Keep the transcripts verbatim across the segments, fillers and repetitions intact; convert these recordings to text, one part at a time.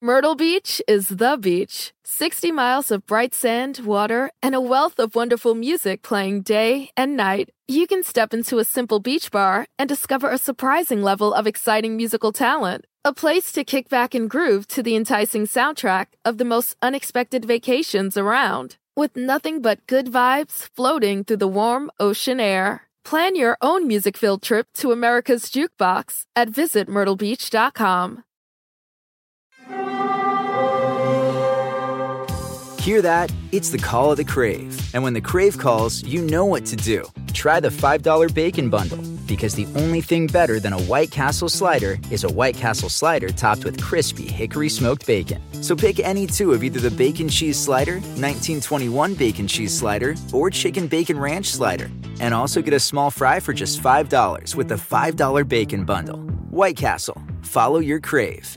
Myrtle Beach is the beach. sixty miles of bright sand, water, and a wealth of wonderful music playing day and night. You can step into a simple beach bar and discover a surprising level of exciting musical talent. A place to kick back and groove to the enticing soundtrack of the most unexpected vacations around. With nothing but good vibes floating through the warm ocean air. Plan your own music-filled trip to America's Jukebox at visit myrtle beach dot com. Hear that? It's the call of the Crave. And when the Crave calls, you know what to do. Try the five dollar Bacon Bundle, because the only thing better than a White Castle slider is a White Castle slider topped with crispy hickory smoked bacon. So pick any two of either the Bacon Cheese Slider, nineteen twenty-one Bacon Cheese Slider, or Chicken Bacon Ranch Slider. And also get a small fry for just five dollars with the five dollar Bacon Bundle. White Castle. Follow your Crave.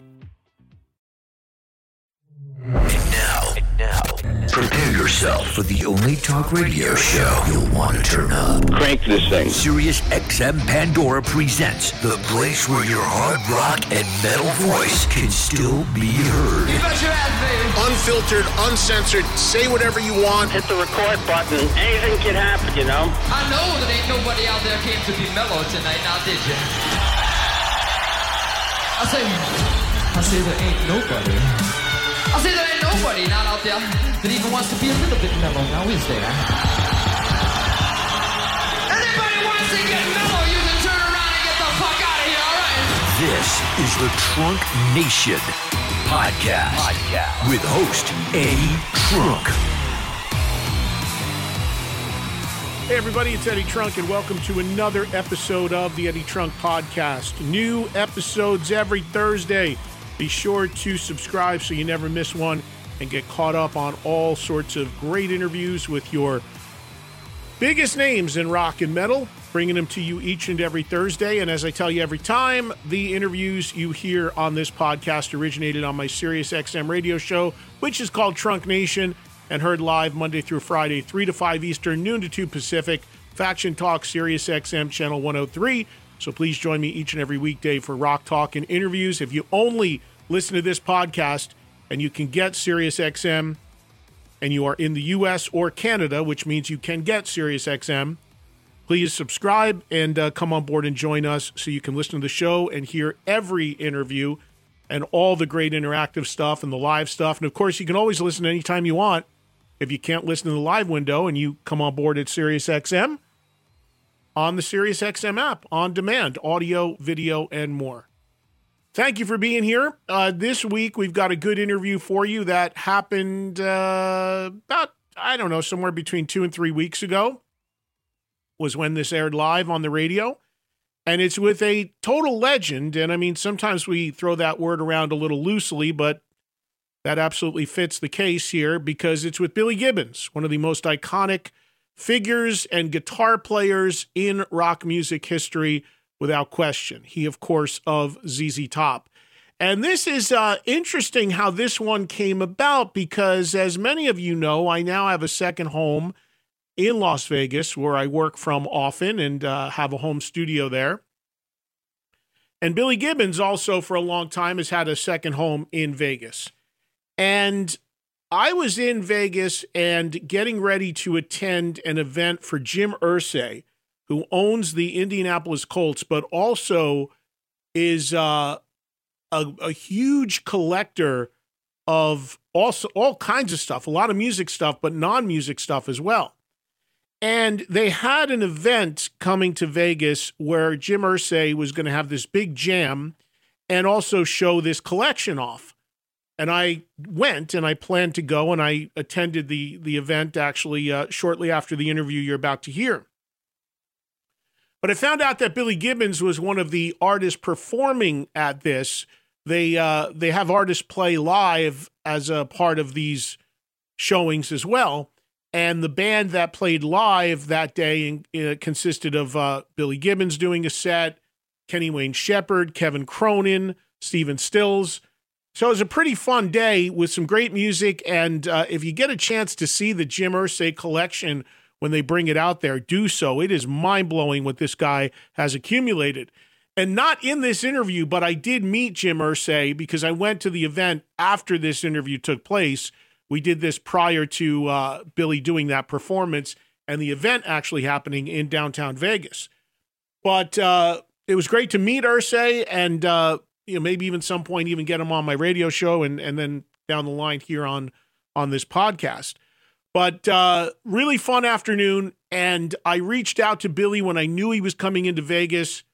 And now, and now, prepare yourself for the only talk radio show you'll want to turn up. Crank this thing. Sirius X M Pandora presents the place where your hard rock and metal voice can still be heard. You bet your ass, baby. Unfiltered, uncensored, say whatever you want. Hit the record button. Anything can happen, you know? I know that ain't nobody out there came to be mellow tonight, now did you? I say, I say there ain't nobody. I say there ain't nobody not out there that even wants to be a little bit mellow, now is there? Anybody wants to get mellow, you can turn around and get the fuck out of here, all right? This is the Trunk Nation Podcast, Podcast. With host Eddie Trunk. Hey everybody, it's Eddie Trunk, and welcome to another episode of the Eddie Trunk Podcast. New episodes every Thursday. Be sure to subscribe so you never miss one and get caught up on all sorts of great interviews with your biggest names in rock and metal, bringing them to you each and every Thursday. And as I tell you every time, the interviews you hear on this podcast originated on my Sirius X M radio show, which is called Trunk Nation, and heard live Monday through Friday, three to five Eastern, noon to two Pacific, Faction Talk, Sirius X M, Channel one oh three. So please join me each and every weekday for Rock Talk and interviews. If you only listen to this podcast and you can get Sirius X M and you are in the U S or Canada, which means you can get Sirius X M, please subscribe and uh, come on board and join us so you can listen to the show and hear every interview and all the great interactive stuff and the live stuff. And, of course, you can always listen anytime you want. If you can't listen to the live window and you come on board at Sirius X M, on the Sirius X M app, on demand, audio, video, and more. Thank you for being here. Uh, this week, we've got a good interview for you that happened uh, about, I don't know, somewhere between two and three weeks ago was when this aired live on the radio. And it's with a total legend. And I mean, sometimes we throw that word around a little loosely, but that absolutely fits the case here because it's with Billy Gibbons, one of the most iconic figures and guitar players in rock music history, without question. He, of course, of Z Z Top. And this is uh, interesting how this one came about because, as many of you know, I now have a second home in Las Vegas where I work from often and uh, have a home studio there. And Billy Gibbons also, for a long time, has had a second home in Vegas. And I was in Vegas and getting ready to attend an event for Jim Irsay, who owns the Indianapolis Colts, but also is uh, a, a huge collector of also all kinds of stuff, a lot of music stuff, but non-music stuff as well. And they had an event coming to Vegas where Jim Irsay was going to have this big jam and also show this collection off. And I went and I planned to go and I attended the, the event actually uh, shortly after the interview you're about to hear. But I found out that Billy Gibbons was one of the artists performing at this. They uh, they have artists play live as a part of these showings as well. And the band that played live that day uh, consisted of uh, Billy Gibbons doing a set, Kenny Wayne Shepherd, Kevin Cronin, Stephen Stills. So it was a pretty fun day with some great music. And uh, if you get a chance to see the Jim Irsay collection when they bring it out there, do so. It is mind-blowing what this guy has accumulated. And not in this interview, but I did meet Jim Irsay because I went to the event after this interview took place. We did this prior to uh, Billy doing that performance and the event actually happening in downtown Vegas. But uh, it was great to meet Irsay and uh, you know, maybe even some point even get him on my radio show and, and then down the line here on, on this podcast. But uh, really fun afternoon. And I reached out to Billy when I knew he was coming into Vegas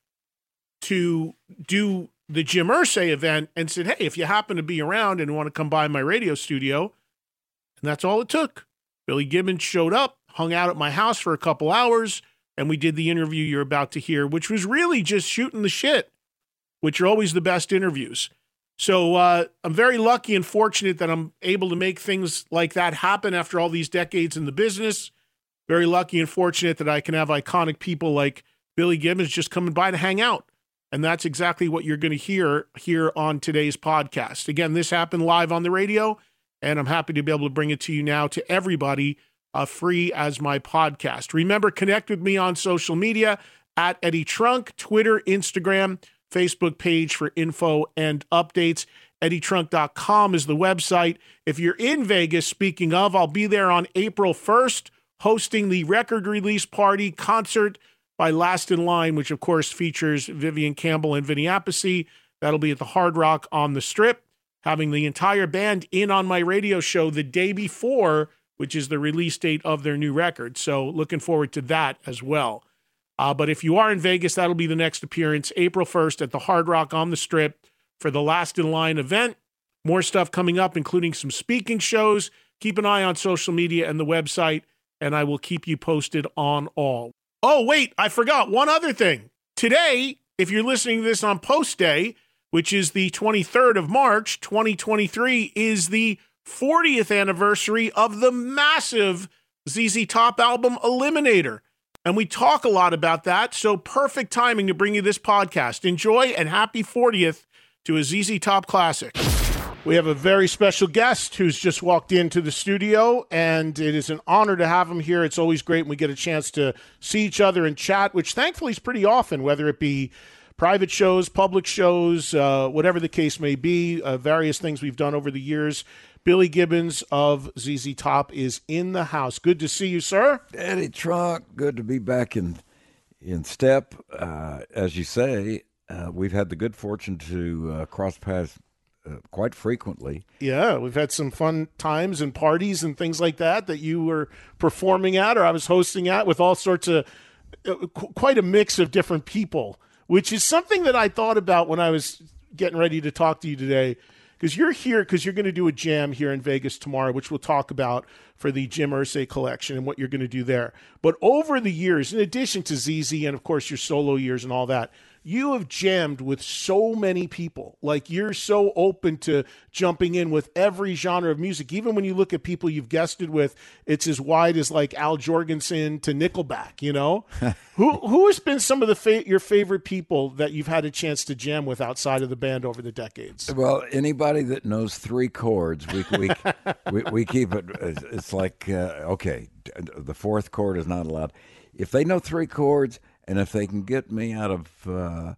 to do the Jim Irsay event and said, hey, if you happen to be around and want to come by my radio studio, and that's all it took. Billy Gibbons showed up, hung out at my house for a couple hours, and we did the interview you're about to hear, which was really just shooting the shit, which are always the best interviews. So uh, I'm very lucky and fortunate that I'm able to make things like that happen after all these decades in the business. Very lucky and fortunate that I can have iconic people like Billy Gibbons just coming by to hang out. And that's exactly what you're going to hear here on today's podcast. Again, this happened live on the radio, and I'm happy to be able to bring it to you now to everybody uh, free as my podcast. Remember, connect with me on social media at Eddie Trunk, Twitter, Instagram, Facebook page for info and updates. Eddie Trunk dot com is the website. If you're in Vegas, speaking of, I'll be there on April first, hosting the record release party concert by Last in Line, which of course features Vivian Campbell and Vinny Appice. That'll be at the Hard Rock on the Strip, having the entire band in on my radio show the day before, which is the release date of their new record. So looking forward to that as well. Uh, but if you are in Vegas, that'll be the next appearance, April first at the Hard Rock on the Strip for the Last in Line event. More stuff coming up, including some speaking shows. Keep an eye on social media and the website, and I will keep you posted on all. Oh, wait, I forgot one other thing. Today, if you're listening to this on post day, which is the twenty-third of March, twenty twenty-three, is the fortieth anniversary of the massive Z Z Top album Eliminator. And we talk a lot about that, so perfect timing to bring you this podcast. Enjoy and happy fortieth to a Z Z Top classic. We have a very special guest who's just walked into the studio, and it is an honor to have him here. It's always great when we get a chance to see each other and chat, which thankfully is pretty often, whether it be private shows, public shows, uh, whatever the case may be, uh, various things we've done over the years. Billy Gibbons of Z Z Top is in the house. Good to see you, sir. Eddie Trunk, good to be back in in step. Uh, as you say, uh, we've had the good fortune to uh, cross paths uh, quite frequently. Yeah, we've had some fun times and parties and things like that that you were performing at or I was hosting at with all sorts of uh, qu- quite a mix of different people, which is something that I thought about when I was getting ready to talk to you today. Because you're here because you're going to do a jam here in Vegas tomorrow, which we'll talk about for the Jim Irsay collection and what you're going to do there. But over the years, in addition to Z Z and, of course, your solo years and all that, you have jammed with so many people. Like, you're so open to jumping in with every genre of music. Even when you look at people you've guested with, it's as wide as, like, Al Jorgensen to Nickelback, you know? who who has been some of the fa- your favorite people that you've had a chance to jam with outside of the band over the decades? Well, anybody that knows three chords, we we we, we keep it. It's like, uh, okay, the fourth chord is not allowed. If they know three chords, and if they can get me out of uh,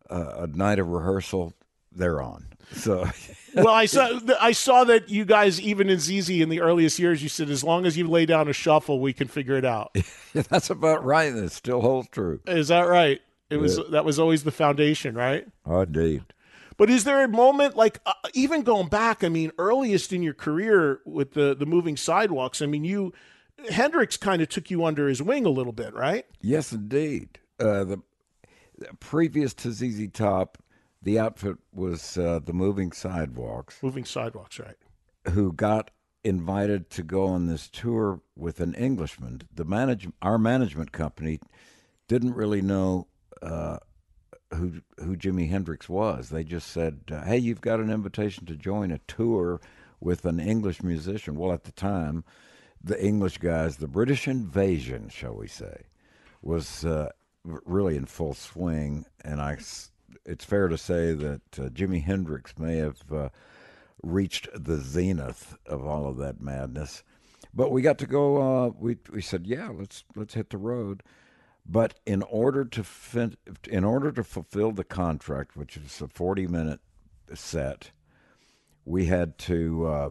a night of rehearsal, they're on. So, well, I saw I saw that you guys, even in Z Z in the earliest years, you said as long as you lay down a shuffle, we can figure it out. That's about right. It still holds true. Is that right? It was yeah. That was always the foundation, right? Oh, indeed. But is there a moment, like uh, even going back? I mean, earliest in your career with the the Moving Sidewalks. I mean, you Hendrix kind of took you under his wing a little bit, right? Yes, indeed. Uh, the, the previous to Z Z Top, the outfit was uh, the Moving Sidewalks. Moving Sidewalks, right. Who got invited to go on this tour with an Englishman. The manage, Our management company didn't really know uh, who who Jimi Hendrix was. They just said, uh, hey, you've got an invitation to join a tour with an English musician. Well, at the time, the English guys, the British invasion, shall we say, was uh, really in full swing, and I, it's fair to say that uh, Jimi Hendrix may have uh, reached the zenith of all of that madness. But we got to go. Uh, we we said, yeah, let's let's hit the road. But in order to fin- in order to fulfill the contract, which is a forty minute set, we had to uh,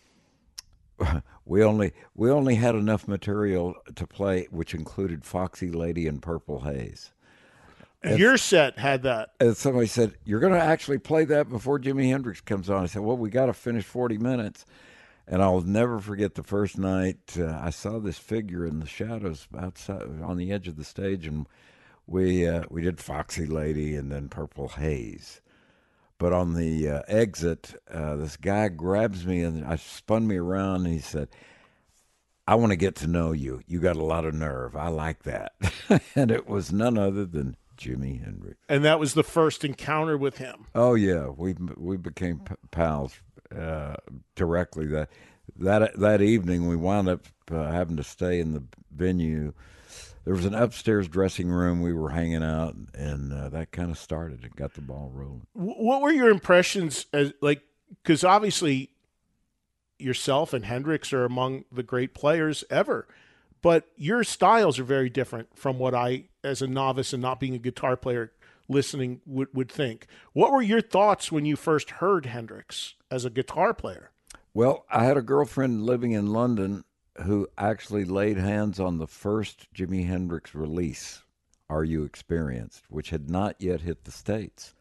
we only we only had enough material to play, which included Foxy Lady and Purple Haze. And your set had that. And somebody said, "You're going to actually play that before Jimi Hendrix comes on." I said, "Well, we got to finish forty minutes." And I'll never forget the first night uh, I saw this figure in the shadows outside on the edge of the stage, and we uh, we did Foxy Lady and then Purple Haze. But on the uh, exit, uh, this guy grabs me and I spun me around, and he said, "I want to get to know you. You got a lot of nerve. I like that." And it was none other than Jimi Hendrix. And that was the first encounter with him. Oh yeah, we we became p- pals uh, directly. That that that evening, we wound up uh, having to stay in the venue. There was an upstairs dressing room. We were hanging out, and uh, that kind of started and got the ball rolling. What were your impressions as like? Because obviously, yourself and Hendrix are among the great players ever, but your styles are very different from what I, as a novice and not being a guitar player, listening would would think. What were your thoughts when you first heard Hendrix as a guitar player? Well, I had a girlfriend living in London who actually laid hands on the first Jimi Hendrix release, Are You Experienced, which had not yet hit the States.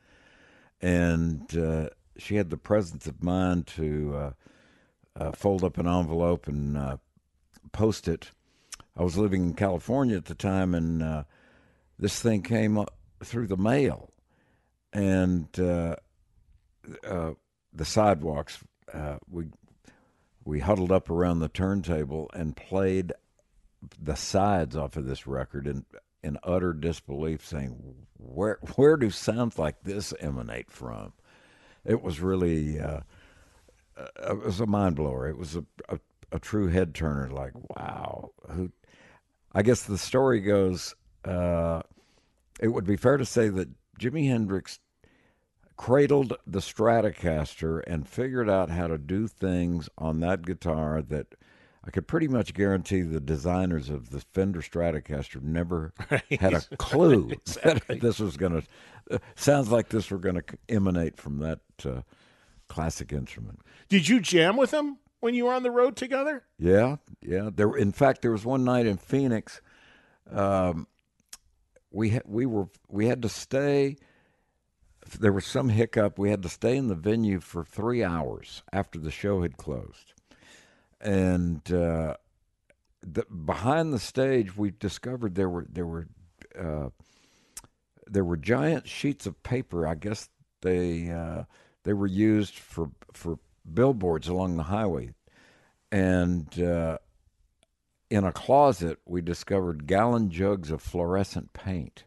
And uh, she had the presence of mind to uh, uh, fold up an envelope and uh, post it. I was living in California at the time, and uh, this thing came up through the mail. And uh, uh, the sidewalks, uh, we we huddled up around the turntable and played the sides off of this record in, in utter disbelief, saying, where where do sounds like this emanate from? It was really, uh, uh, it was a mind blower. It was a, a, a true head turner, like, wow. Who? I guess the story goes, uh, it would be fair to say that Jimi Hendrix cradled the Stratocaster and figured out how to do things on that guitar that I could pretty much guarantee the designers of the Fender Stratocaster never right. had a clue exactly. that this was going to, uh, sounds like this were going to emanate from that uh, classic instrument. Did you jam with him when you were on the road together? Yeah, yeah. There, in fact, there was one night in Phoenix, um, we, ha- we, were, we had to stay... There was some hiccup. We had to stay in the venue for three hours after the show had closed. And uh, the, behind the stage, we discovered there were there were uh, there were giant sheets of paper. I guess they uh, they were used for for billboards along the highway. And uh, in a closet, we discovered gallon jugs of fluorescent paint.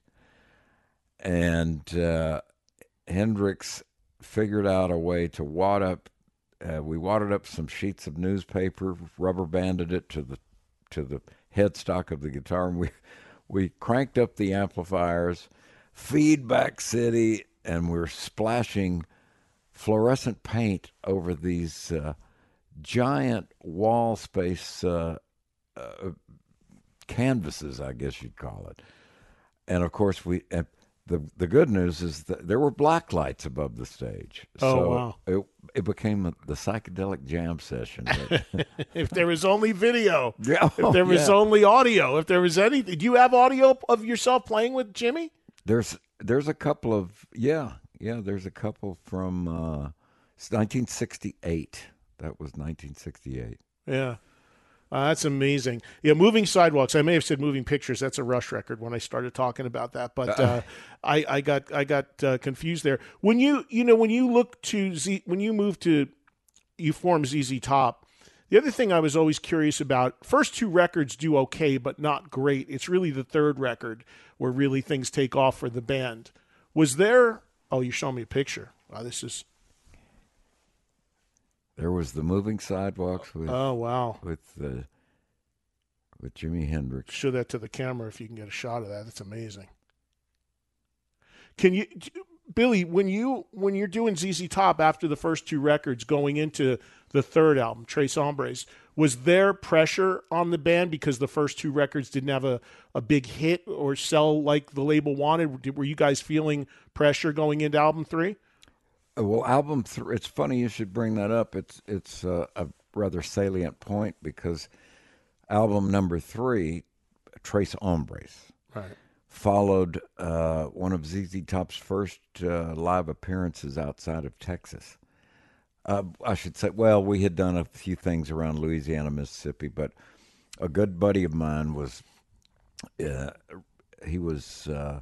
And uh, Hendrix figured out a way to wad up. Uh, we wadded up some sheets of newspaper, rubber banded it to the to the headstock of the guitar, and we we cranked up the amplifiers, Feedback City, and we're splashing fluorescent paint over these uh, giant wall space uh, uh, canvases, I guess you'd call it. And of course, we. Uh, The the good news is that there were black lights above the stage. Oh, so wow. It, it became a, the psychedelic jam session. If there was only video. Yeah, if there was yeah. only audio. If there was anything. Do you have audio of yourself playing with Jimmy? There's there's a couple of, yeah, yeah, there's a couple from uh, nineteen sixty-eight. That was nineteen sixty-eight. Yeah. Uh, that's amazing. Yeah, Moving Sidewalks. I may have said Moving Pictures. That's a Rush record when I started talking about that, but uh, I, I got I got uh, confused there. When you you know when you look to Z, when you move to, you form Z Z Top. The other thing I was always curious about. First two records do okay, but not great. It's really the third record where really things take off for the band. Was there? Oh, you're showing me a picture. Wow, this is. There was the Moving Sidewalks with oh wow with the with Jimi Hendrix. Show that to the camera if you can get a shot of that. That's amazing. Can you, Billy, when you when you're doing Z Z Top after the first two records, going into the third album, Tres Hombres, Was there pressure on the band because the first two records didn't have a, a big hit or sell like the label wanted? Were you guys feeling pressure going into album three? Well, album three, it's funny you should bring that up. It's it's uh, a rather salient point because album number three, Tres Hombres, right, followed uh, one of Z Z Top's first uh, live appearances outside of Texas. Uh, I should say, well, we had done a few things around Louisiana, Mississippi, but a good buddy of mine was, uh, he was uh,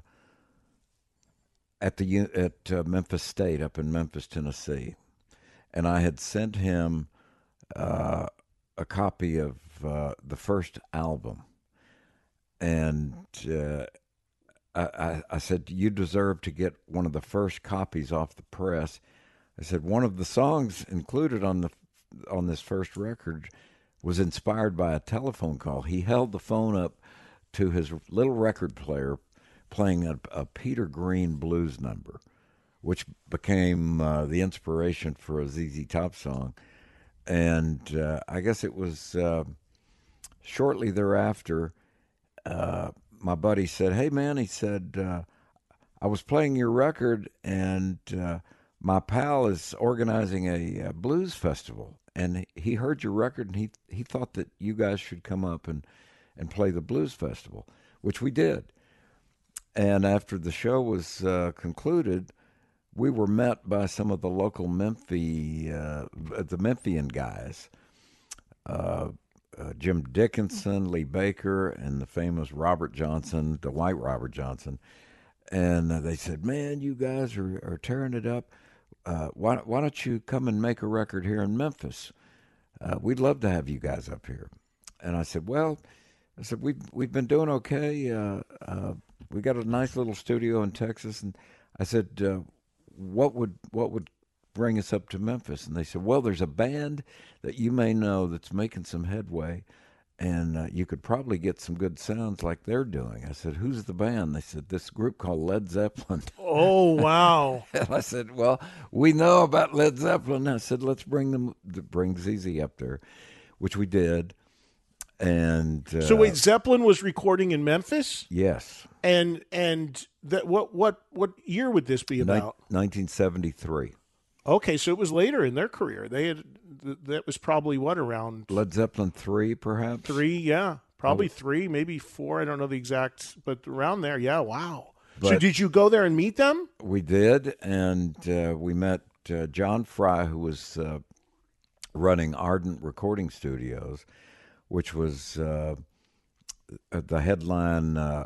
at the at uh, Memphis State up in Memphis, Tennessee, and I had sent him uh, a copy of uh, the first album, and uh, I, I, I said, you deserve to get one of the first copies off the press. I said, one of the songs included on the on this first record was inspired by a telephone call. He held the phone up to his little record player playing a, a Peter Green blues number, which became uh, the inspiration for a Z Z Top song. And uh, I guess it was uh, shortly thereafter, uh, my buddy said, hey, man, he said, uh, I was playing your record and uh, my pal is organizing a, a blues festival, and he heard your record, and he he thought that you guys should come up and, and play the blues festival, which we did. And after the show was uh, concluded, we were met by some of the local Memphis, uh, the Memphian guys, uh, uh, Jim Dickinson, Lee Baker, and the famous Robert Johnson, the white Robert Johnson. And uh, they said, man, you guys are, are tearing it up. Uh, why, why don't you come and make a record here in Memphis? Uh, we'd love to have you guys up here. And I said, well, I said, we've, we've been doing okay. Uh, uh, we got a nice little studio in Texas. And I said, uh, what would what would bring us up to Memphis? And they said, well, there's a band that you may know that's making some headway, and uh, you could probably get some good sounds like they're doing. I said, who's the band? They said, this group called Led Zeppelin. Oh, wow. And I said, well, we know about Led Zeppelin. I said, let's bring them, bring Z Z up there, which we did. And uh, so wait, Zeppelin was recording in Memphis? Yes. And and that what what what year would this be about? nineteen seventy-three. Okay, so it was later in their career. They had that was probably what, around Led Zeppelin three, perhaps. Three, yeah, probably oh. three, maybe four. I don't know the exact, but around there. Yeah, wow. But so did you go there and meet them? We did, and uh, we met uh, John Fry, who was uh, running Ardent Recording Studios, which was uh, the headline uh,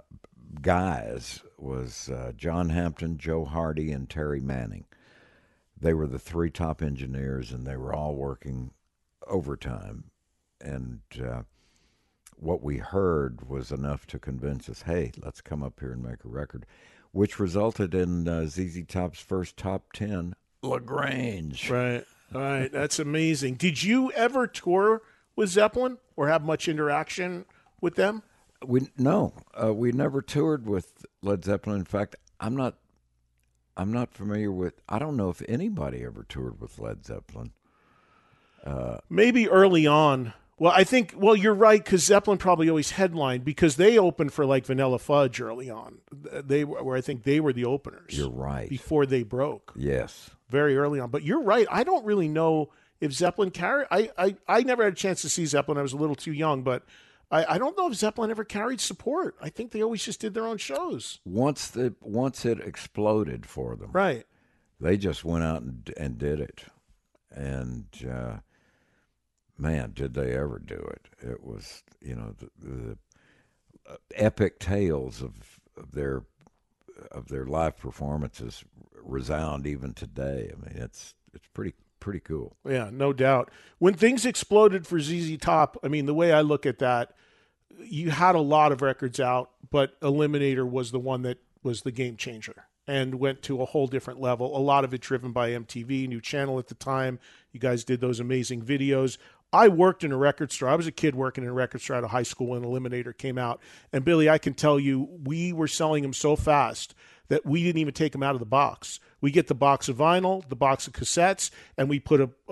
guys was uh, John Hampton, Joe Hardy, and Terry Manning. They were the three top engineers, and they were all working overtime. And uh, what we heard was enough to convince us, hey, let's come up here and make a record, which resulted in uh, Z Z Top's first top ten, LaGrange. Right, right. That's amazing. Did you ever tour with Zeppelin or have much interaction with them? We no, uh, we never toured with Led Zeppelin. In fact, I'm not, I'm not familiar with. I don't know if anybody ever toured with Led Zeppelin. Uh, Maybe early on. Well, I think. Well, you're right, because Zeppelin probably always headlined because they opened for like Vanilla Fudge early on. They were, I think, they were the openers. You're right. Before they broke. Yes. Very early on, but you're right. I don't really know if Zeppelin carried. I, I, I never had a chance to see Zeppelin. I was a little too young, but I, I don't know if Zeppelin ever carried support. I think they always just did their own shows. Once the once it exploded for them, right? They just went out and and did it, and uh, man, did they ever do it! It was, you know, the, the epic tales of, of their of their live performances resound even today. I mean, it's it's pretty. Pretty cool. Yeah, no doubt. When things exploded for Z Z Top, I mean, the way I look at that, you had a lot of records out, but Eliminator was the one that was the game changer and went to a whole different level. A lot of it driven by M T V, New Channel at the time. You guys did those amazing videos. I worked in a record store. I was a kid working in a record store out of high school when Eliminator came out. And Billy, I can tell you, we were selling them so fast that we didn't even take them out of the box. We get the box of vinyl, the box of cassettes, and we put a, a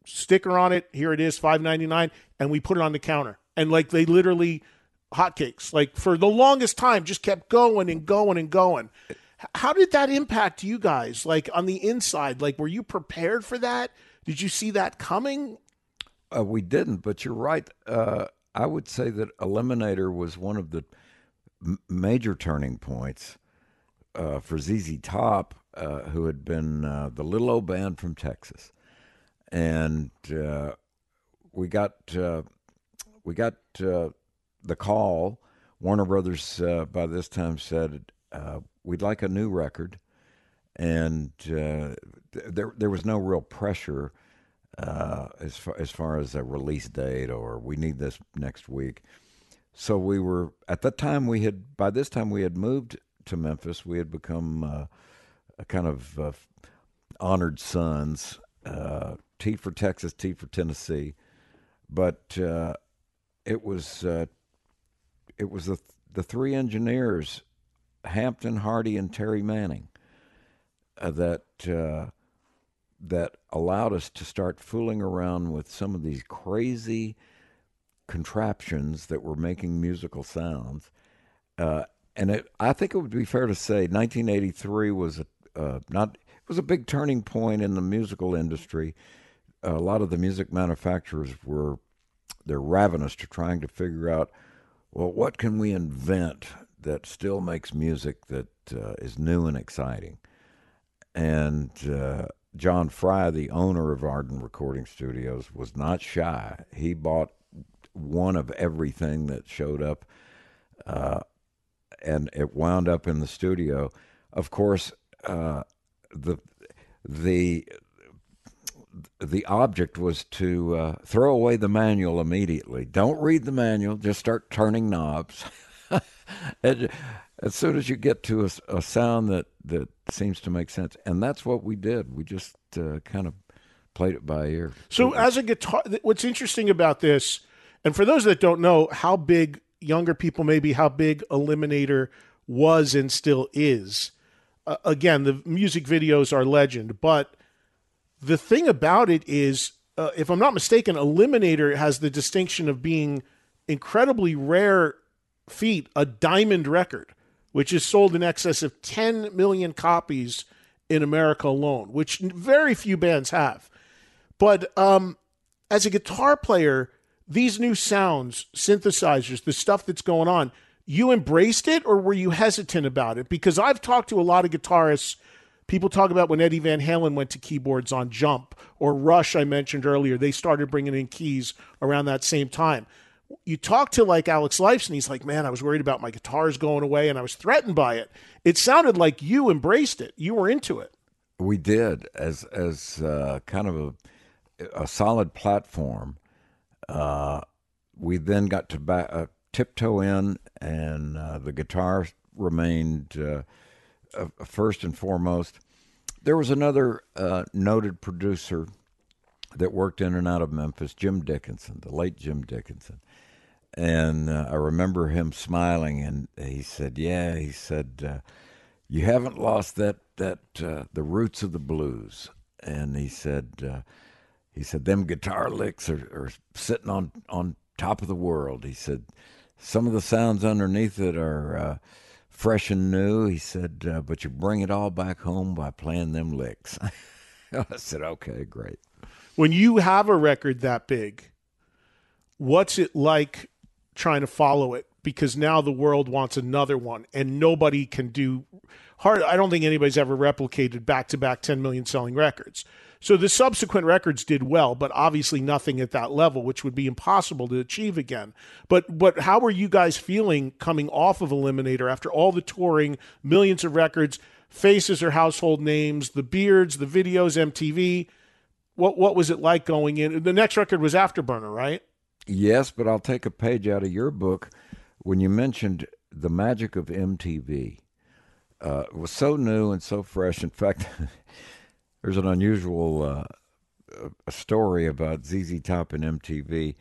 sticker on it. Here it is, five ninety-nine, and we put it on the counter. And like they literally hotcakes, like for the longest time, just kept going and going and going. How did that impact you guys? Like on the inside, like were you prepared for that? Did you see that coming? Uh, we didn't, but you're right. Uh, I would say that Eliminator was one of the m- major turning points uh, for Z Z Top, uh, who had been uh, the little old band from Texas, and uh, we got uh, we got uh, the call. Warner Brothers uh, by this time said, uh, we'd like a new record, and uh, th- there there was no real pressure uh, as far as far as a release date or we need this next week. So we were at that time we had by this time we had moved to Memphis. We had become uh, a kind of uh, honored sons. Uh, T for Texas, T for Tennessee, but uh, it was uh, it was the the three engineers, Hampton, Hardy, and Terry Manning, uh, that uh, that allowed us to start fooling around with some of these crazy contraptions that were making musical sounds. Uh, and it, I think it would be fair to say nineteen eighty-three was a, uh, not it was a big turning point in the musical industry. A lot of the music manufacturers were they're ravenous to trying to figure out, well, what can we invent that still makes music that uh, is new and exciting? And uh, John Fry, the owner of Arden Recording Studios, was not shy. He bought one of everything that showed up, uh, and it wound up in the studio. Of course, uh, the the the object was to uh, throw away the manual immediately. Don't read the manual, just start turning knobs. And as soon as you get to a, a sound that, that seems to make sense. And that's what we did. We just uh, kind of played it by ear. So as a guitar, what's interesting about this, and for those that don't know how big, younger people maybe, how big Eliminator was and still is, uh, again, the music videos are legend, but the thing about it is, uh, if I'm not mistaken, Eliminator has the distinction of being incredibly rare feat, a diamond record, which is sold in excess of ten million copies in America alone, which very few bands have. But um, as a guitar player, these new sounds, synthesizers, the stuff that's going on, you embraced it or were you hesitant about it? Because I've talked to a lot of guitarists. People talk about when Eddie Van Halen went to keyboards on Jump, or Rush, I mentioned earlier. They started bringing in keys around that same time. You talk to like Alex Lifeson, he's like, man, I was worried about my guitars going away and I was threatened by it. It sounded like you embraced it. You were into it. We did, as as uh, kind of a, a solid platform. Uh, we then got to back, uh, tiptoe in, and uh, the guitar remained uh, uh, first and foremost. There was another uh, noted producer that worked in and out of Memphis, Jim Dickinson, the late Jim Dickinson. And uh, I remember him smiling, and he said, yeah, he said, uh, you haven't lost that, that uh, the roots of the blues. And he said, uh, he said, them guitar licks are, are sitting on, on top of the world. He said, some of the sounds underneath it are uh, fresh and new. He said, uh, but you bring it all back home by playing them licks. I said, okay, great. When you have a record that big, what's it like trying to follow it? Because now the world wants another one, and nobody can do hard. I don't think anybody's ever replicated back-to-back ten million selling records. So the subsequent records did well, but obviously nothing at that level, which would be impossible to achieve again. But but how were you guys feeling coming off of Eliminator after all the touring, millions of records, faces or household names, the beards, the videos, M T V? What what was it like going in? The next record was Afterburner, right? Yes, but I'll take a page out of your book. When you mentioned the magic of M T V, uh, it was so new and so fresh. In fact, there's an unusual uh, a story about Z Z Top and M T V.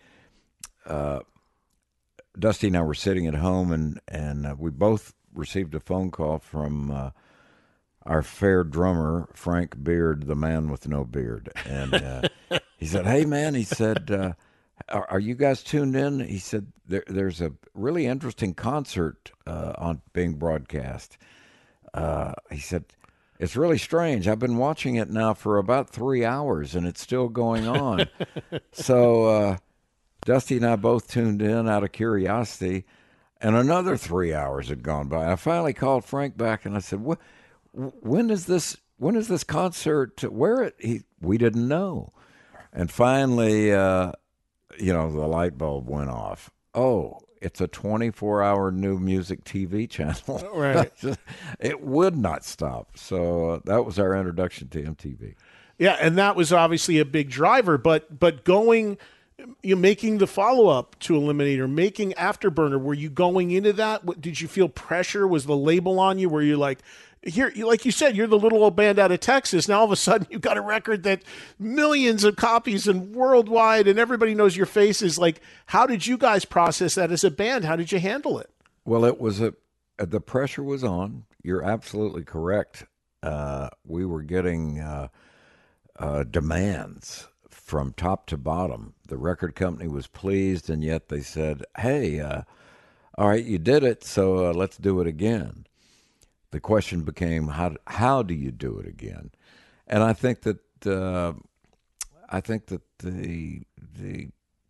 Uh, Dusty and I were sitting at home, and, and uh, we both received a phone call from uh, our fair drummer, Frank Beard, the man with no beard. And uh, he said, hey, man, he said, uh, are, are you guys tuned in? He said, there, there's a really interesting concert uh, on being broadcast. Uh, he said, it's really strange. I've been watching it now for about three hours, and it's still going on. so uh, Dusty and I both tuned in out of curiosity, and another three hours had gone by. I finally called Frank back, and I said, what? When is this? When is this concert? Where it? He, we didn't know, and finally, uh, you know, the light bulb went off. Oh, it's a twenty-four hour new music T V channel. Right. It would not stop. So uh, that was our introduction to M T V. Yeah, and that was obviously a big driver. But but going, you know, making the follow up to Eliminator, making Afterburner. Were you going into that? What, did you feel pressure? Was the label on you? Were you like? Here, like you said, you're the little old band out of Texas. Now all of a sudden you've got a record that millions of copies and worldwide, and everybody knows your faces. Like, how did you guys process that as a band? How did you handle it? Well, it was a the pressure was on. You're absolutely correct. Uh, we were getting uh, uh, demands from top to bottom. The record company was pleased, and yet they said, "Hey, uh, all right, you did it, so uh, let's do it again." The question became, how how do you do it again? And I think that uh, I think that the the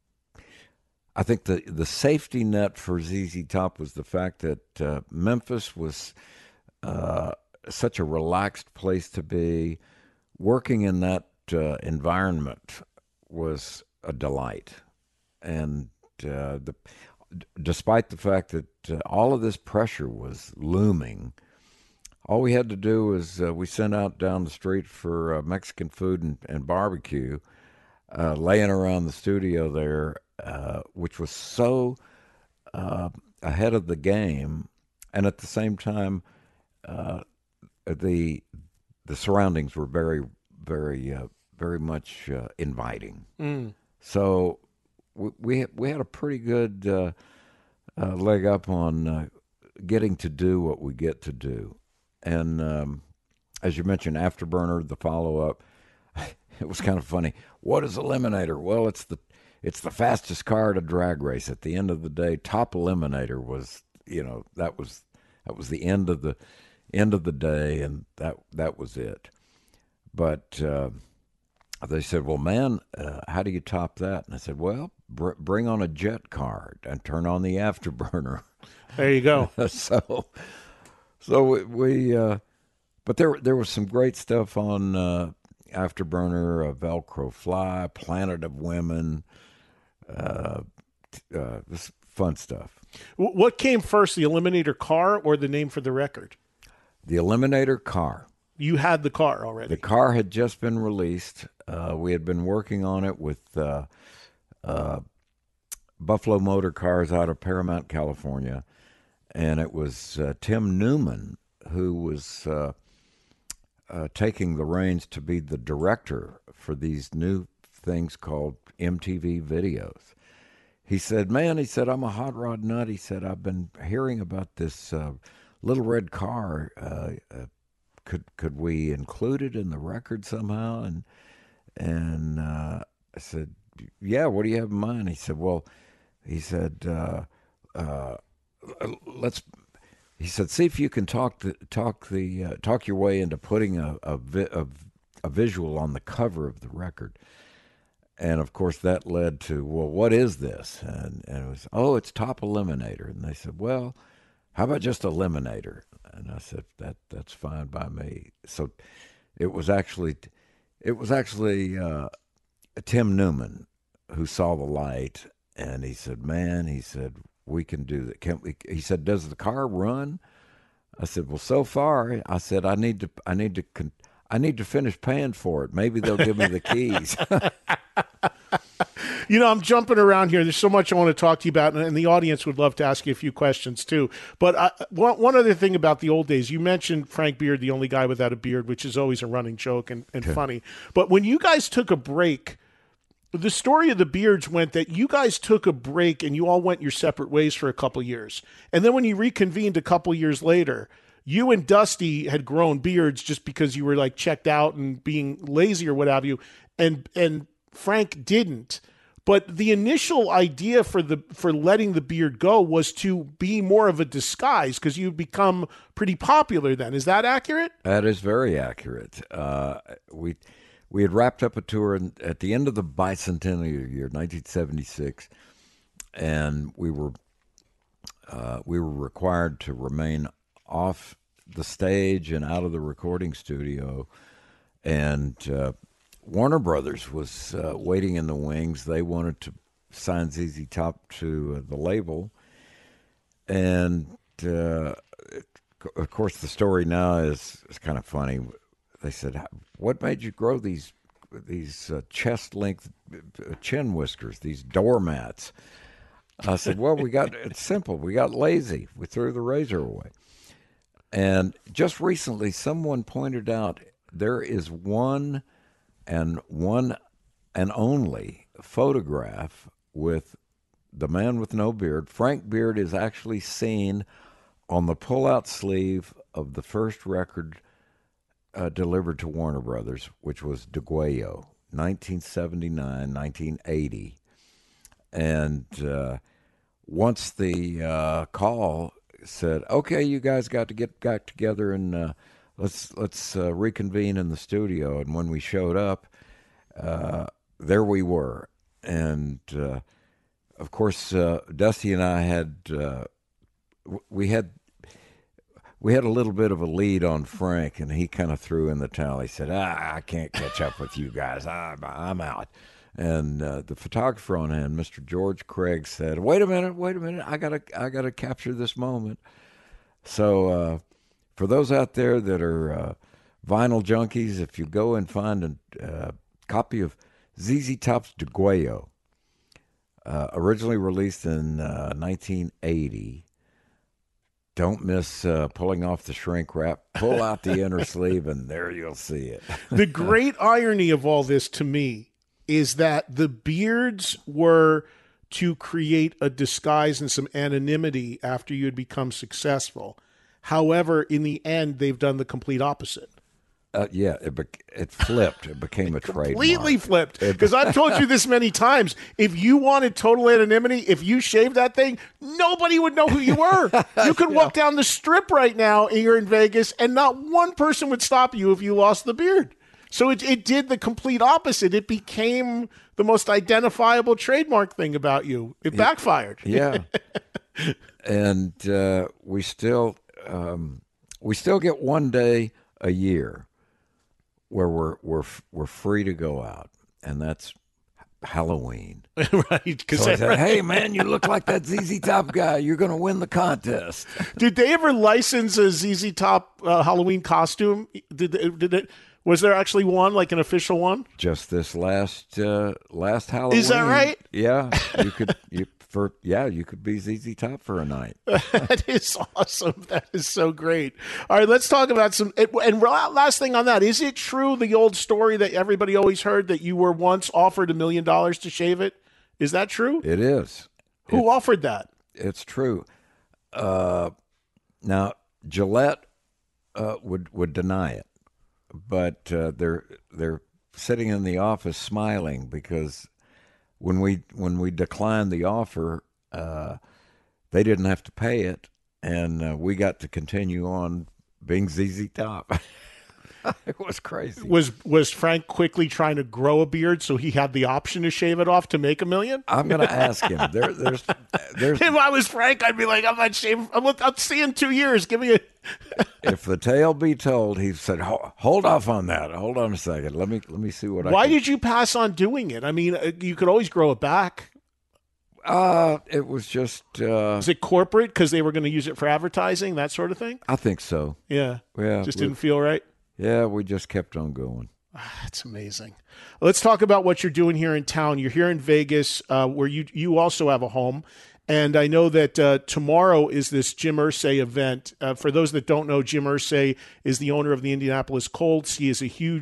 I think the the safety net for Z Z Top was the fact that uh, Memphis was uh, such a relaxed place to be. Working in that uh, environment was a delight, and uh, the despite the fact that uh, all of this pressure was looming. All we had to do was uh, we sent out down the street for uh, Mexican food and, and barbecue, uh, laying around the studio there, uh, which was so uh, ahead of the game, and at the same time, uh, the the surroundings were very, very, uh, very much uh, inviting. Mm. So we we we had a pretty good uh, uh, leg up on uh, getting to do what we get to do. And um, as you mentioned, Afterburner, the follow-up, it was kind of funny. What is Eliminator? Well, it's the it's the fastest car at a drag race. At the end of the day, Top Eliminator was, you know, that was that was the end of the end of the day, and that that was it. But uh, they said, "Well, man, uh, how do you top that?" And I said, "Well, br- bring on a jet car and turn on the Afterburner." There you go. so. So we, we uh, but there there was some great stuff on uh, Afterburner, uh, Velcro Fly, Planet of Women, uh, uh, this fun stuff. What came first, the Eliminator car or the name for the record? The Eliminator car. You had the car already. The car had just been released. Uh, we had been working on it with uh, uh, Buffalo Motor Cars out of Paramount, California. And it was uh, Tim Newman who was uh, uh, taking the reins to be the director for these new things called M T V videos. He said, man, he said, I'm a hot rod nut. He said, I've been hearing about this uh, little red car. Uh, uh, could could we include it in the record somehow? And, and uh, I said, yeah, what do you have in mind? He said, well, he said, uh, uh, let's. He said, see if you can talk the talk the uh, talk your way into putting a a, vi- a a visual on the cover of the record. And of course, that led to, well, what is this? And, and it was, oh, it's Top Eliminator. And they said, well, how about just Eliminator? And I said, that that's fine by me. So it was actually it was actually uh, Tim Newman who saw the light, and he said, man, he said, we can do that. Can't we? He said, does the car run? I said, well, so far, I said, I need to, I need to, con- I need to finish paying for it. Maybe they'll give me the keys. You know, I'm jumping around here. There's so much I want to talk to you about, and the audience would love to ask you a few questions too. But I, one, one other thing about the old days, you mentioned Frank Beard, the only guy without a beard, which is always a running joke and, and okay. funny. But when you guys took a break, the story of the Beards went that you guys took a break and you all went your separate ways for a couple years. And then when you reconvened a couple years later, you and Dusty had grown beards just because you were like checked out and being lazy or what have you, and and Frank didn't. But the initial idea for the for letting the beard go was to be more of a disguise because you'd become pretty popular then. Is that accurate? That is very accurate. Uh, we we had wrapped up a tour in, at the end of the bicentennial year, nineteen seventy-six, and we were uh, we were required to remain off the stage and out of the recording studio, and uh, Warner Brothers was uh, waiting in the wings. They wanted to sign Z Z Top to uh, the label, and uh, it, of course the story now is, is kind of funny. They said, "What made you grow these these uh, chest length chin whiskers, these doormats?" I said, "Well, we got it's simple. We got lazy. We threw the razor away." And just recently, someone pointed out there is one and one and only photograph with the man with no beard. Frank Beard is actually seen on the pull-out sleeve of the first record uh, delivered to Warner Brothers, which was Degüello, nineteen seventy-nine, nineteen eighty. And uh, once the uh, call said, "Okay, you guys got to get back together and uh, let's let's uh, reconvene in the studio." And when we showed up, uh, there we were, and uh, of course, uh, Dusty and I had uh, we had we had a little bit of a lead on Frank, and he kind of threw in the towel. He said, "Ah, I can't catch up with you guys. I'm I'm out." And uh, the photographer on hand, Mister George Craig, said, "Wait a minute, wait a minute. I gotta, I gotta capture this moment." So, uh, for those out there that are uh, vinyl junkies, if you go and find a uh, copy of Z Z Top's Degüello, uh, originally released in uh, nineteen eighty, don't miss uh, pulling off the shrink wrap, pull out the inner sleeve, and there you'll see it. The great irony of all this to me is that the beards were to create a disguise and some anonymity after you had become successful. However, in the end, they've done the complete opposite. Uh, yeah, it be- it flipped. It became a trademark. Completely flipped. Because I've told you this many times. If you wanted total anonymity, if you shaved that thing, nobody would know who you were. You could walk down the strip right now and you're in Vegas, and not one person would stop you if you lost the beard. So it it did the complete opposite. It became the most identifiable trademark thing about you. It backfired. Yeah, and uh, we still um, we still get one day a year where we're we're we're free to go out, and that's Halloween. Right? Because so I said, "Hey man, you look like that Z Z Top guy. You're going to win the contest." Did they ever license a Z Z Top uh, Halloween costume? Did they, did it? Was there actually one, like an official one? Just this last uh, last Halloween. Is that right? Yeah, you could you for yeah you could be Z Z Top for a night. That is awesome. That is so great. All right, let's talk about some. And last thing on that, is it true, the old story that everybody always heard, that you were once offered a million dollars to shave it? Is that true? It is. Who it's, offered that? It's true. Uh, now Gillette uh, would would deny it. But uh, they're they're sitting in the office smiling because when we when we declined the offer, uh, they didn't have to pay it, and uh, we got to continue on being Z Z Top. It was crazy. Was was Frank quickly trying to grow a beard so he had the option to shave it off to make a million? I'm going to ask him. There, there's, there's. If I was Frank, I'd be like, I'm not shaving. I'm, I'll see you in two years. Give me a. If the tale be told, he said, "Hold off on that. Hold on a second. Let me let me see what I." Why can. did you pass on doing it? I mean, you could always grow it back. Uh, it was just. Uh, Was it corporate because they were going to use it for advertising, that sort of thing? I think so. Yeah. Yeah. Just didn't feel right. Yeah, we just kept on going. That's amazing. Let's talk about what you're doing here in town. You're here in Vegas, uh, where you you also have a home. And I know that uh, tomorrow is this Jim Irsay event. Uh, for those that don't know, Jim Irsay is the owner of the Indianapolis Colts. He is a huge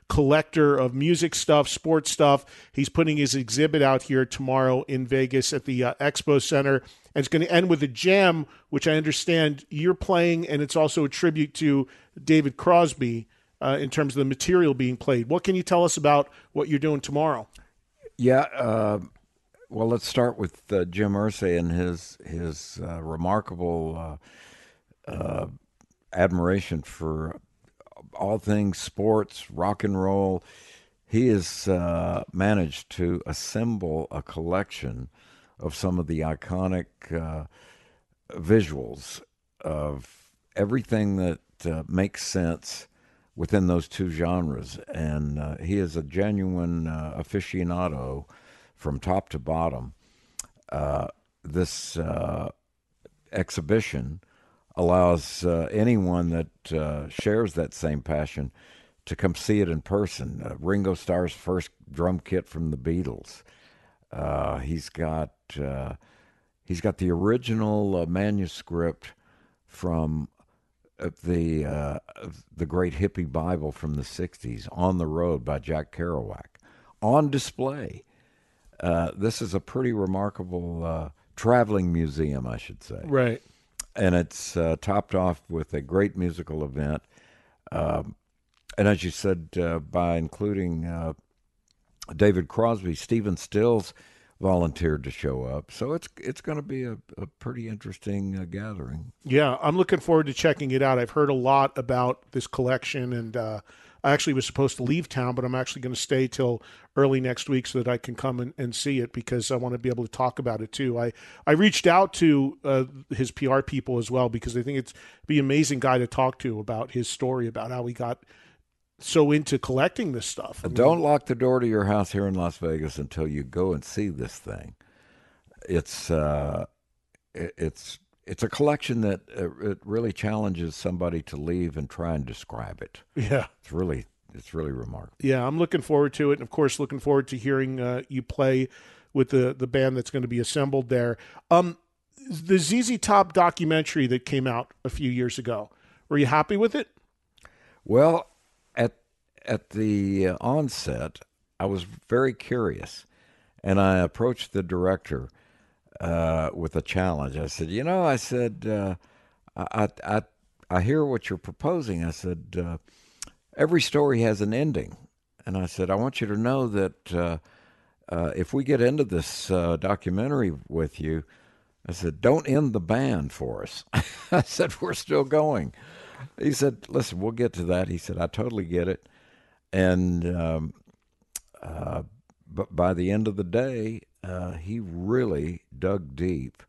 collector of music stuff, sports stuff. He's putting his exhibit out here tomorrow in Vegas at the uh, Expo Center. And it's going to end with a jam, which I understand you're playing, and it's also a tribute to David Crosby uh, in terms of the material being played. What can you tell us about what you're doing tomorrow? Yeah, uh, well, let's start with uh, Jim Irsay and his, his uh, remarkable uh, uh, admiration for all things sports, rock and roll. He has uh, managed to assemble a collection of some of the iconic uh, visuals of everything that uh, makes sense within those two genres. And uh, he is a genuine uh, aficionado from top to bottom. Uh, this uh, exhibition allows uh, anyone that uh, shares that same passion to come see it in person. Uh, Ringo Starr's first drum kit from the Beatles. Uh, he's got uh, he's got the original uh, manuscript from uh, the uh, the great hippie Bible from the sixties, On the Road by Jack Kerouac, on display. Uh, this is a pretty remarkable uh, traveling museum, I should say. Right. And it's uh, topped off with a great musical event. Um, and as you said, uh, by including uh, David Crosby, Stephen Stills volunteered to show up. So it's it's going to be a, a pretty interesting uh, gathering. Yeah, I'm looking forward to checking it out. I've heard a lot about this collection, and uh, I actually was supposed to leave town, but I'm actually going to stay till early next week so that I can come and, and see it, because I want to be able to talk about it too. I, I reached out to uh, his P R people as well, because I think it's be an amazing guy to talk to about his story, about how he got so into collecting this stuff. I mean, don't lock the door to your house here in Las Vegas until you go and see this thing. It's uh, it, it's it's a collection that uh, it really challenges somebody to leave and try and describe it. Yeah, it's really it's really remarkable. Yeah, I'm looking forward to it, and of course, looking forward to hearing uh, you play with the the band that's going to be assembled there. Um, the Z Z Top documentary that came out a few years ago, were you happy with it? Well, at at the onset, I was very curious, and I approached the director uh, with a challenge. I said, you know, I said, uh, I, I I hear what you're proposing. I said, uh, every story has an ending, and I said, I want you to know that uh, uh, if we get into this uh, documentary with you, I said, don't end the band for us. I said, we're still going. He said, listen, we'll get to that. He said, I totally get it. And um, uh, but by the end of the day, uh, he really dug deep,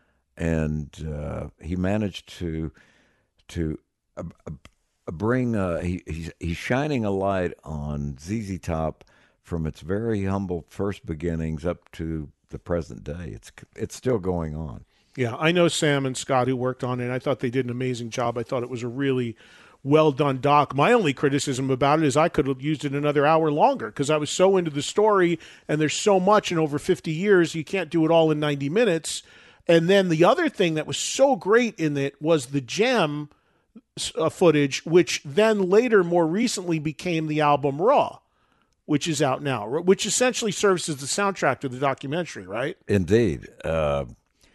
and uh, he managed to to uh, uh, bring. Uh, he, he's he's shining a light on Z Z Top from its very humble first beginnings up to the present day. It's it's still going on. Yeah, I know Sam and Scott who worked on it. I thought they did an amazing job. I thought it was a really well done doc. My only criticism about it is I could have used it another hour longer, because I was so into the story, and there's so much in over fifty years. You can't do it all in ninety minutes. And then the other thing that was so great in it was the jam uh, footage, which then later, more recently, became the album Raw, which is out now, which essentially serves as the soundtrack to the documentary, right? Indeed. Uh,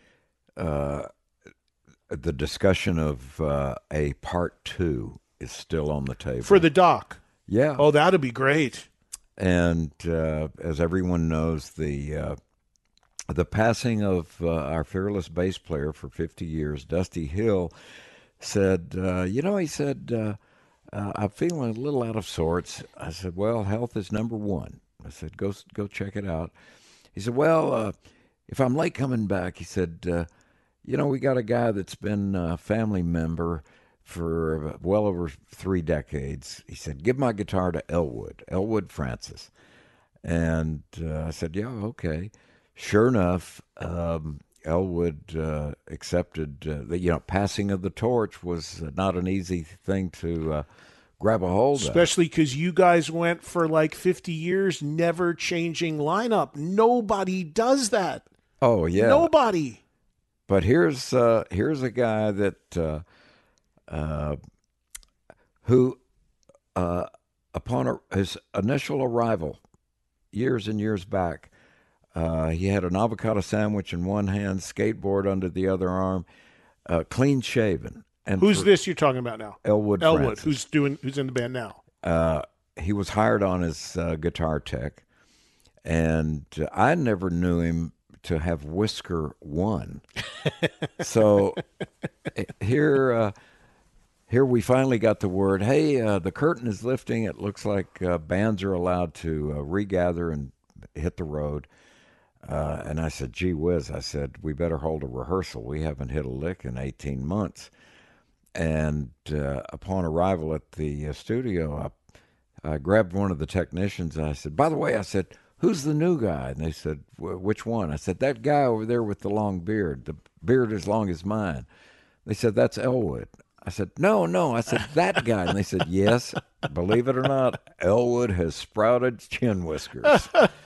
uh, the discussion of uh, a part two is still on the table. For the doc? Yeah. Oh, that'd be great. And uh, as everyone knows, the uh, the passing of uh, our fearless bass player for fifty years, Dusty Hill, said, uh, you know, he said, uh, uh, I'm feeling a little out of sorts. I said, well, health is number one. I said, go go check it out. He said, well, uh, if I'm late coming back, he said, uh, you know, we got a guy that's been a family member for well over three decades. He said, give my guitar to Elwood, Elwood Francis. And uh, I said, yeah, okay. Sure enough, um, Elwood uh, accepted uh, the, you know, passing of the torch was not an easy thing to uh, grab a hold of. Especially because you guys went for like fifty years, never changing lineup. Nobody does that. Oh, yeah. Nobody. But here's uh, here's a guy that uh, uh, who uh, upon a, his initial arrival, years and years back, uh, he had an avocado sandwich in one hand, skateboard under the other arm, uh, clean shaven. And who's this you're talking about now? Elwood. Elwood, Francis. who's doing who's in the band now? Uh, he was hired on as uh, guitar tech, and uh, I never knew him to have whisker one. So here, uh, here we finally got the word. Hey, uh, the curtain is lifting. It looks like uh, bands are allowed to uh, regather and hit the road. Uh, and I said, gee whiz, I said, we better hold a rehearsal. We haven't hit a lick in eighteen months. And uh, upon arrival at the uh, studio, I, I grabbed one of the technicians and I said, by the way, I said, who's the new guy? And they said, which one? I said, that guy over there with the long beard, the beard as long as mine. They said, that's Elwood. I said, no, no. I said, that guy. And they said, yes, believe it or not, Elwood has sprouted chin whiskers.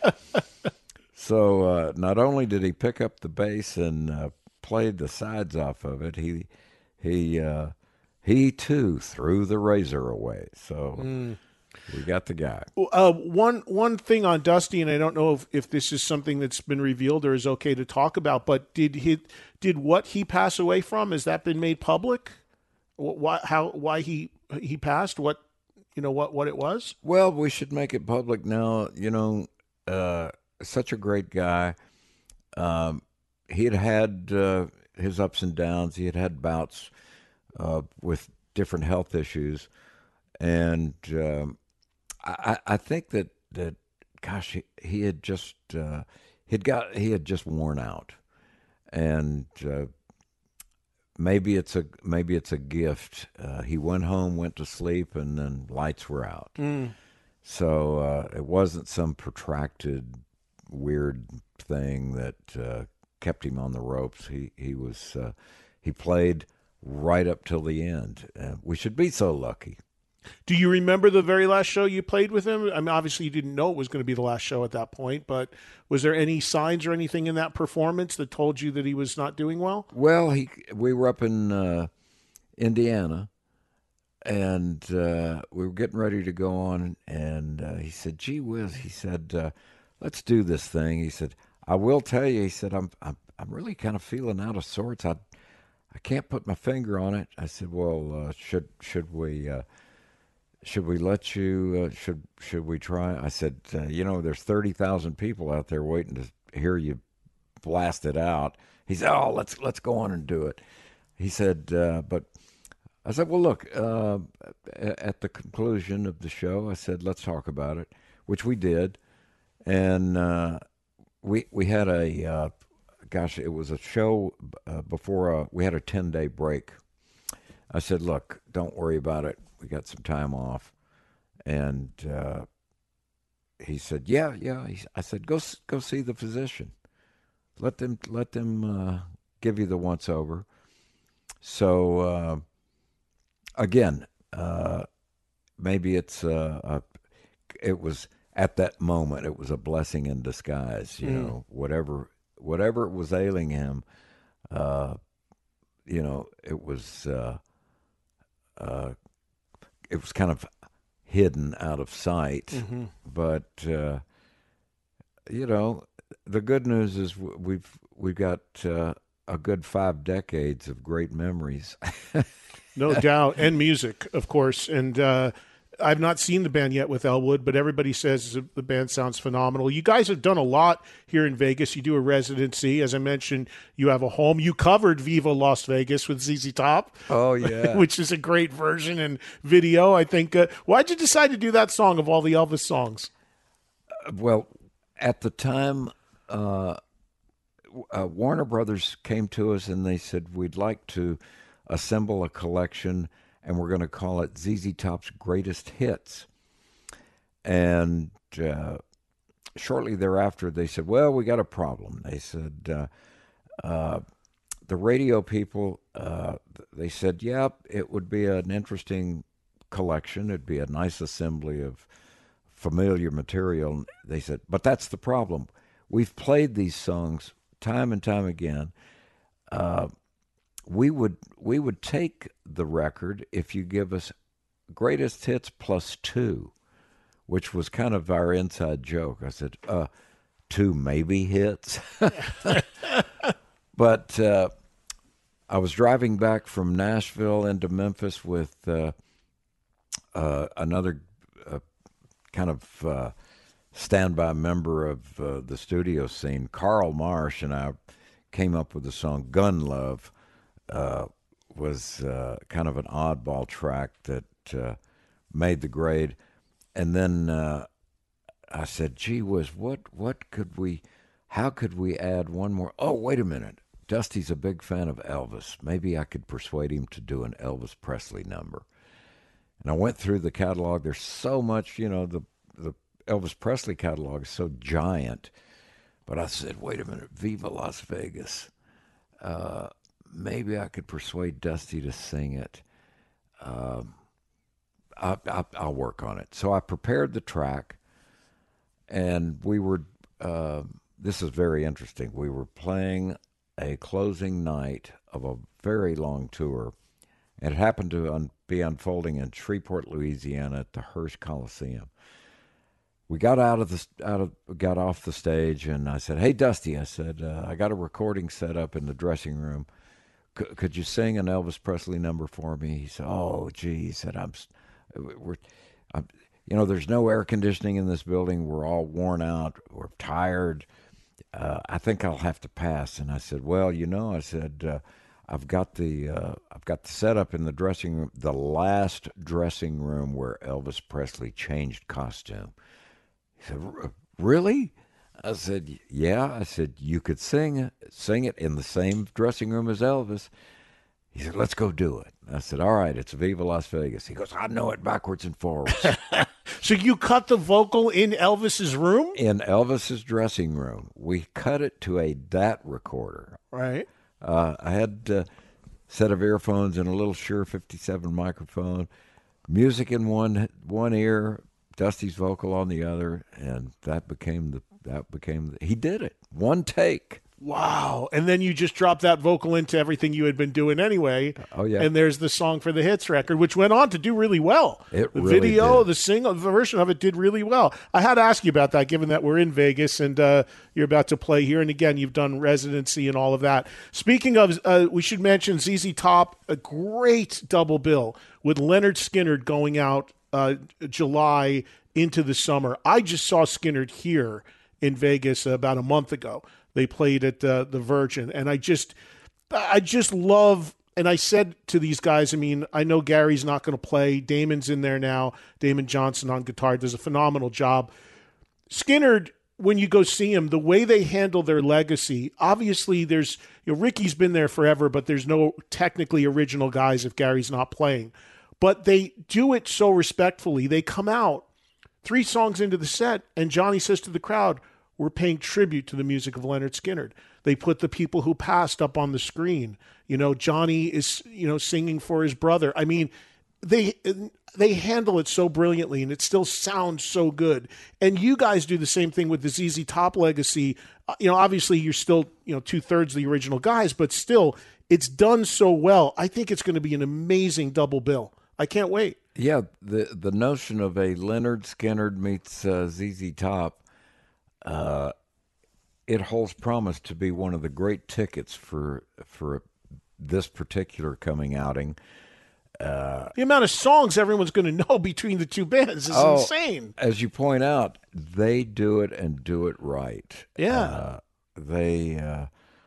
So uh, not only did he pick up the bass and uh, played the sides off of it, he he uh, he too threw the razor away. So mm. we got the guy. Uh, one one thing on Dusty, and I don't know if, if this is something that's been revealed or is okay to talk about, but did he did what he pass away from? Has that been made public? Why how why he he passed? What you know what what it was? Well, we should make it public now. You know. Uh, Such a great guy. Um, he had had uh, his ups and downs. He had had bouts uh, with different health issues, and um, I, I think that that gosh, he, he had just uh, he'd got he had just worn out, and uh, maybe it's a maybe it's a gift. Uh, he went home, went to sleep, and then lights were out. Mm. So uh, it wasn't some protracted weird thing that uh, kept him on the ropes. He he was uh, he played right up till the end. Uh, we should be so lucky. Do you remember the very last show you played with him? I mean, obviously you didn't know it was going to be the last show at that point, but was there any signs or anything in that performance that told you that he was not doing well? Well, he we were up in uh, Indiana, and uh, we were getting ready to go on, and uh, he said, gee whiz, he said, uh, let's do this thing. He said, I will tell you, he said, I'm I'm, I'm really kind of feeling out of sorts. I I can't put my finger on it. I said, well, uh, should should we uh, should we let you, uh, should should we try? I said, uh, you know, there's thirty thousand people out there waiting to hear you blast it out. He said, oh, let's, let's go on and do it. He said, uh, but I said, well, look, uh, at the conclusion of the show, I said, let's talk about it, which we did. And uh, we we had a, uh, gosh, it was a show uh, before a, we had a ten-day break. I said, look, don't worry about it. We got some time off. And uh, he said, yeah, yeah. He, I said, go go see the physician. Let them, let them uh, give you the once-over. So... Uh, Again, uh, maybe it's uh, a, it was at that moment. It was a blessing in disguise. You mm. know, whatever whatever was ailing him, uh, you know, it was uh, uh, it was kind of hidden out of sight. Mm-hmm. But uh, you know, the good news is we've we've got uh, a good five decades of great memories. No doubt. And music, of course. And uh, I've not seen the band yet with Elwood, but everybody says the band sounds phenomenal. You guys have done a lot here in Vegas. You do a residency. As I mentioned, you have a home. You covered Viva Las Vegas with Z Z Top. Oh, yeah. Which is a great version and video, I think. Uh, why'd you decide to do that song of all the Elvis songs? Uh, well, at the time, uh, uh, Warner Brothers came to us and they said, we'd like to assemble a collection, and we're going to call it Z Z Top's Greatest Hits. And uh, shortly thereafter, they said, well, we got a problem. They said, uh, uh, the radio people, uh, they said, yeah, it would be an interesting collection. It'd be a nice assembly of familiar material. They said, but that's the problem. We've played these songs time and time again. Uh, We would we would take the record if you give us greatest hits plus two. which was kind of our inside joke. I said, uh, two maybe hits. But uh, I was driving back from Nashville into Memphis with uh, uh, another uh, kind of uh, standby member of uh, the studio scene, Carl Marsh, and I came up with the song Gun Love. Uh, was uh, kind of an oddball track that uh, made the grade. And then uh, I said, gee whiz, what, what could we, how could we add one more? Oh, wait a minute. Dusty's a big fan of Elvis. Maybe I could persuade him to do an Elvis Presley number. And I went through the catalog. There's so much, you know, the, the Elvis Presley catalog is so giant. But I said, wait a minute, Viva Las Vegas. Uh, maybe I could persuade Dusty to sing it. Um, I, I, I'll work on it. So I prepared the track, and we were, uh, this is very interesting. We were playing a closing night of a very long tour, and it happened to un- be unfolding in Shreveport, Louisiana at the Hirsch Coliseum. We got out of the out of got off the stage, and I said, "Hey, Dusty," I said, uh, "I got a recording set up in the dressing room. C- could you sing an Elvis Presley number for me?" He said, "Oh, gee," he said, "I'm, we're, I'm, you know, there's no air conditioning in this building. We're all worn out. We're tired. Uh, I think I'll have to pass." And I said, "Well, you know," I said, uh, "I've got the uh, I've got the setup in the dressing room, the last dressing room where Elvis Presley changed costume." He said, "Really?" I said, "Yeah." I said, "You could sing sing it in the same dressing room as Elvis." He said, "Let's go do it." I said, "All right, it's Viva Las Vegas." He goes, "I know it backwards and forwards." So you cut the vocal in Elvis's room? In Elvis's dressing room. We cut it to a D A T recorder. Right. Uh, I had a set of earphones and a little Shure fifty-seven microphone, music in one one ear, Dusty's vocal on the other, and that became the that became the, he did it. One take. Wow. And then you just dropped that vocal into everything you had been doing anyway. Oh, yeah. And there's the Song for the Hits record, which went on to do really well. It the really video, did. the single, the version of it did really well. I had to ask you about that, given that we're in Vegas and uh, you're about to play here. And again, you've done residency and all of that. Speaking of, uh, we should mention Z Z Top, a great double bill with Leonard Skinner going out uh, July into the summer. I just saw Skinner here in Vegas about a month ago. They played at uh, the Virgin, and I just, I just love. And I said to these guys, I mean, I know Gary's not going to play. Damon's in there now. Damon Johnson on guitar does a phenomenal job. Skinner, when you go see him, the way they handle their legacy, obviously there's, you know, Ricky's been there forever, but there's no technically original guys if Gary's not playing. But they do it so respectfully. They come out three songs into the set, and Johnny says to the crowd, "We're paying tribute to the music of Leonard Skinner." They put the people who passed up on the screen. You know, Johnny is, you know, singing for his brother. I mean, they they handle it so brilliantly, and it still sounds so good. And you guys do the same thing with the Z Z Top legacy. You know, obviously you're still, you know, two-thirds the original guys, but still, it's done so well. I think it's going to be an amazing double bill. I can't wait. Yeah, the the notion of a Leonard Skinner meets uh, Z Z Top, Uh, it holds promise to be one of the great tickets for for this particular coming outing. Uh, the amount of songs everyone's going to know between the two bands is oh, insane. As you point out, they do it and do it right. Yeah. Uh, they, uh,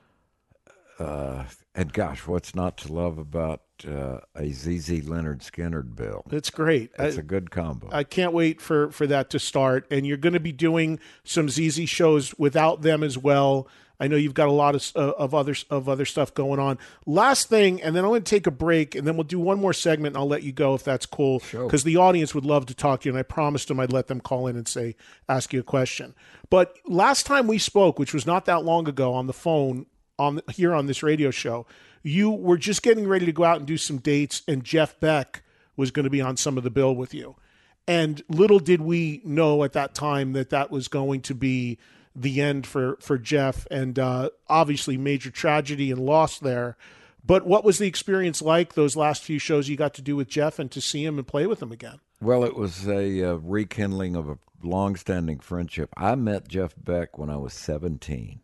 uh, and gosh, what's not to love about uh, a Z Z Leonard Skinner bill? It's great. It's I, a good combo. I can't wait for, for that to start. And you're going to be doing some Z Z shows without them as well. I know you've got a lot of uh, of other of other stuff going on. Last thing, and then I'm going to take a break, and then we'll do one more segment, and I'll let you go if that's cool. Sure. Because the audience would love to talk to you, and I promised them I'd let them call in and say, ask you a question. But last time we spoke, which was not that long ago, on the phone on here on this radio show, you were just getting ready to go out and do some dates, and Jeff Beck was going to be on some of the bill with you. And little did we know at that time that that was going to be the end for, for Jeff, and uh, obviously major tragedy and loss there. But what was the experience like those last few shows you got to do with Jeff and to see him and play with him again? Well, it was a uh, rekindling of a long-standing friendship. I met Jeff Beck when I was seventeen.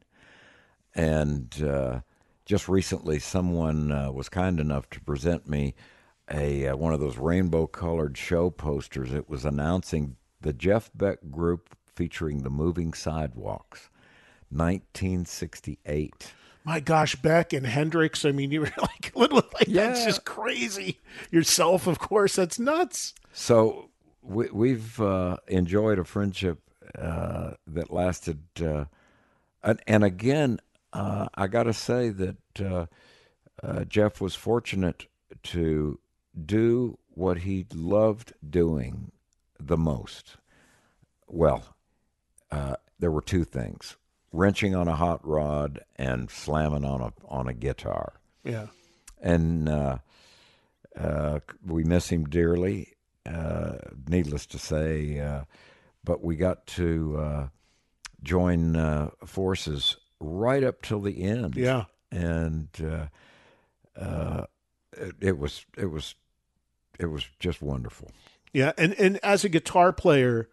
And uh, just recently someone uh, was kind enough to present me a uh, one of those rainbow-colored show posters. It was announcing the Jeff Beck Group featuring the Moving Sidewalks, nineteen sixty-eight. My gosh, Beck and Hendrix. I mean, you were like, little, like Yeah. That's just crazy. Yourself, of course, that's nuts. So we, we've uh, enjoyed a friendship uh, that lasted, uh, and, and again, uh, I got to say that uh, uh, Jeff was fortunate to do what he loved doing the most. Well, uh, there were two things: wrenching on a hot rod and slamming on a on a guitar. Yeah. And uh, uh, we miss him dearly, uh, needless to say, uh, but we got to uh, join uh, forces right up till the end. Yeah. And uh, uh, it, it was it was it was just wonderful. Yeah, and, and as a guitar player,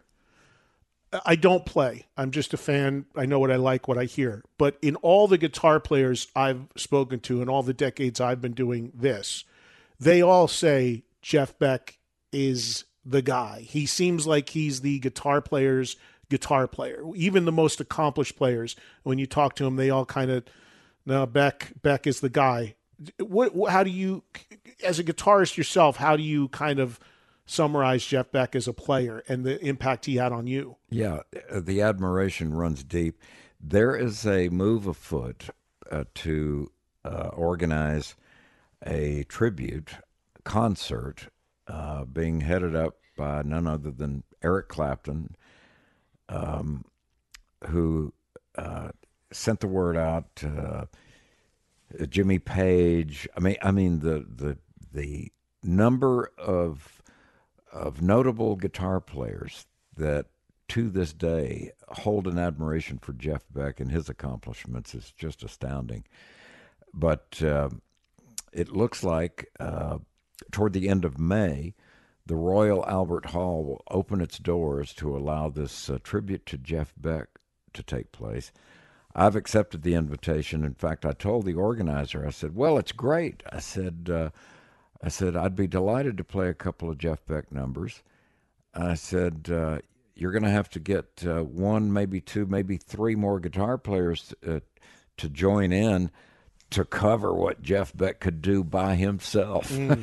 I don't play. I'm just a fan. I know what I like, what I hear. But in all the guitar players I've spoken to in all the decades I've been doing this, they all say Jeff Beck is the guy. He seems like he's the guitar player's guitar player. Even the most accomplished players, when you talk to them, they all kind of, no, Beck, Beck is the guy. What, how do you, as a guitarist yourself, how do you kind of summarize Jeff Beck as a player and the impact he had on you? Yeah, the admiration runs deep. There is a move afoot uh, to uh, organize a tribute concert uh, being headed up by none other than Eric Clapton, um, who uh, sent the word out. Uh, Jimmy Page. I mean, I mean the the the number of of notable guitar players that to this day hold an admiration for Jeff Beck and his accomplishments is just astounding. But uh, it looks like uh, toward the end of May, the Royal Albert Hall will open its doors to allow this uh, tribute to Jeff Beck to take place. I've accepted the invitation. In fact, I told the organizer, I said, well, it's great. I said, uh, I said, I'd be delighted to play a couple of Jeff Beck numbers. I said, uh, you're going to have to get uh, one, maybe two, maybe three more guitar players to, uh, to join in to cover what Jeff Beck could do by himself. Mm.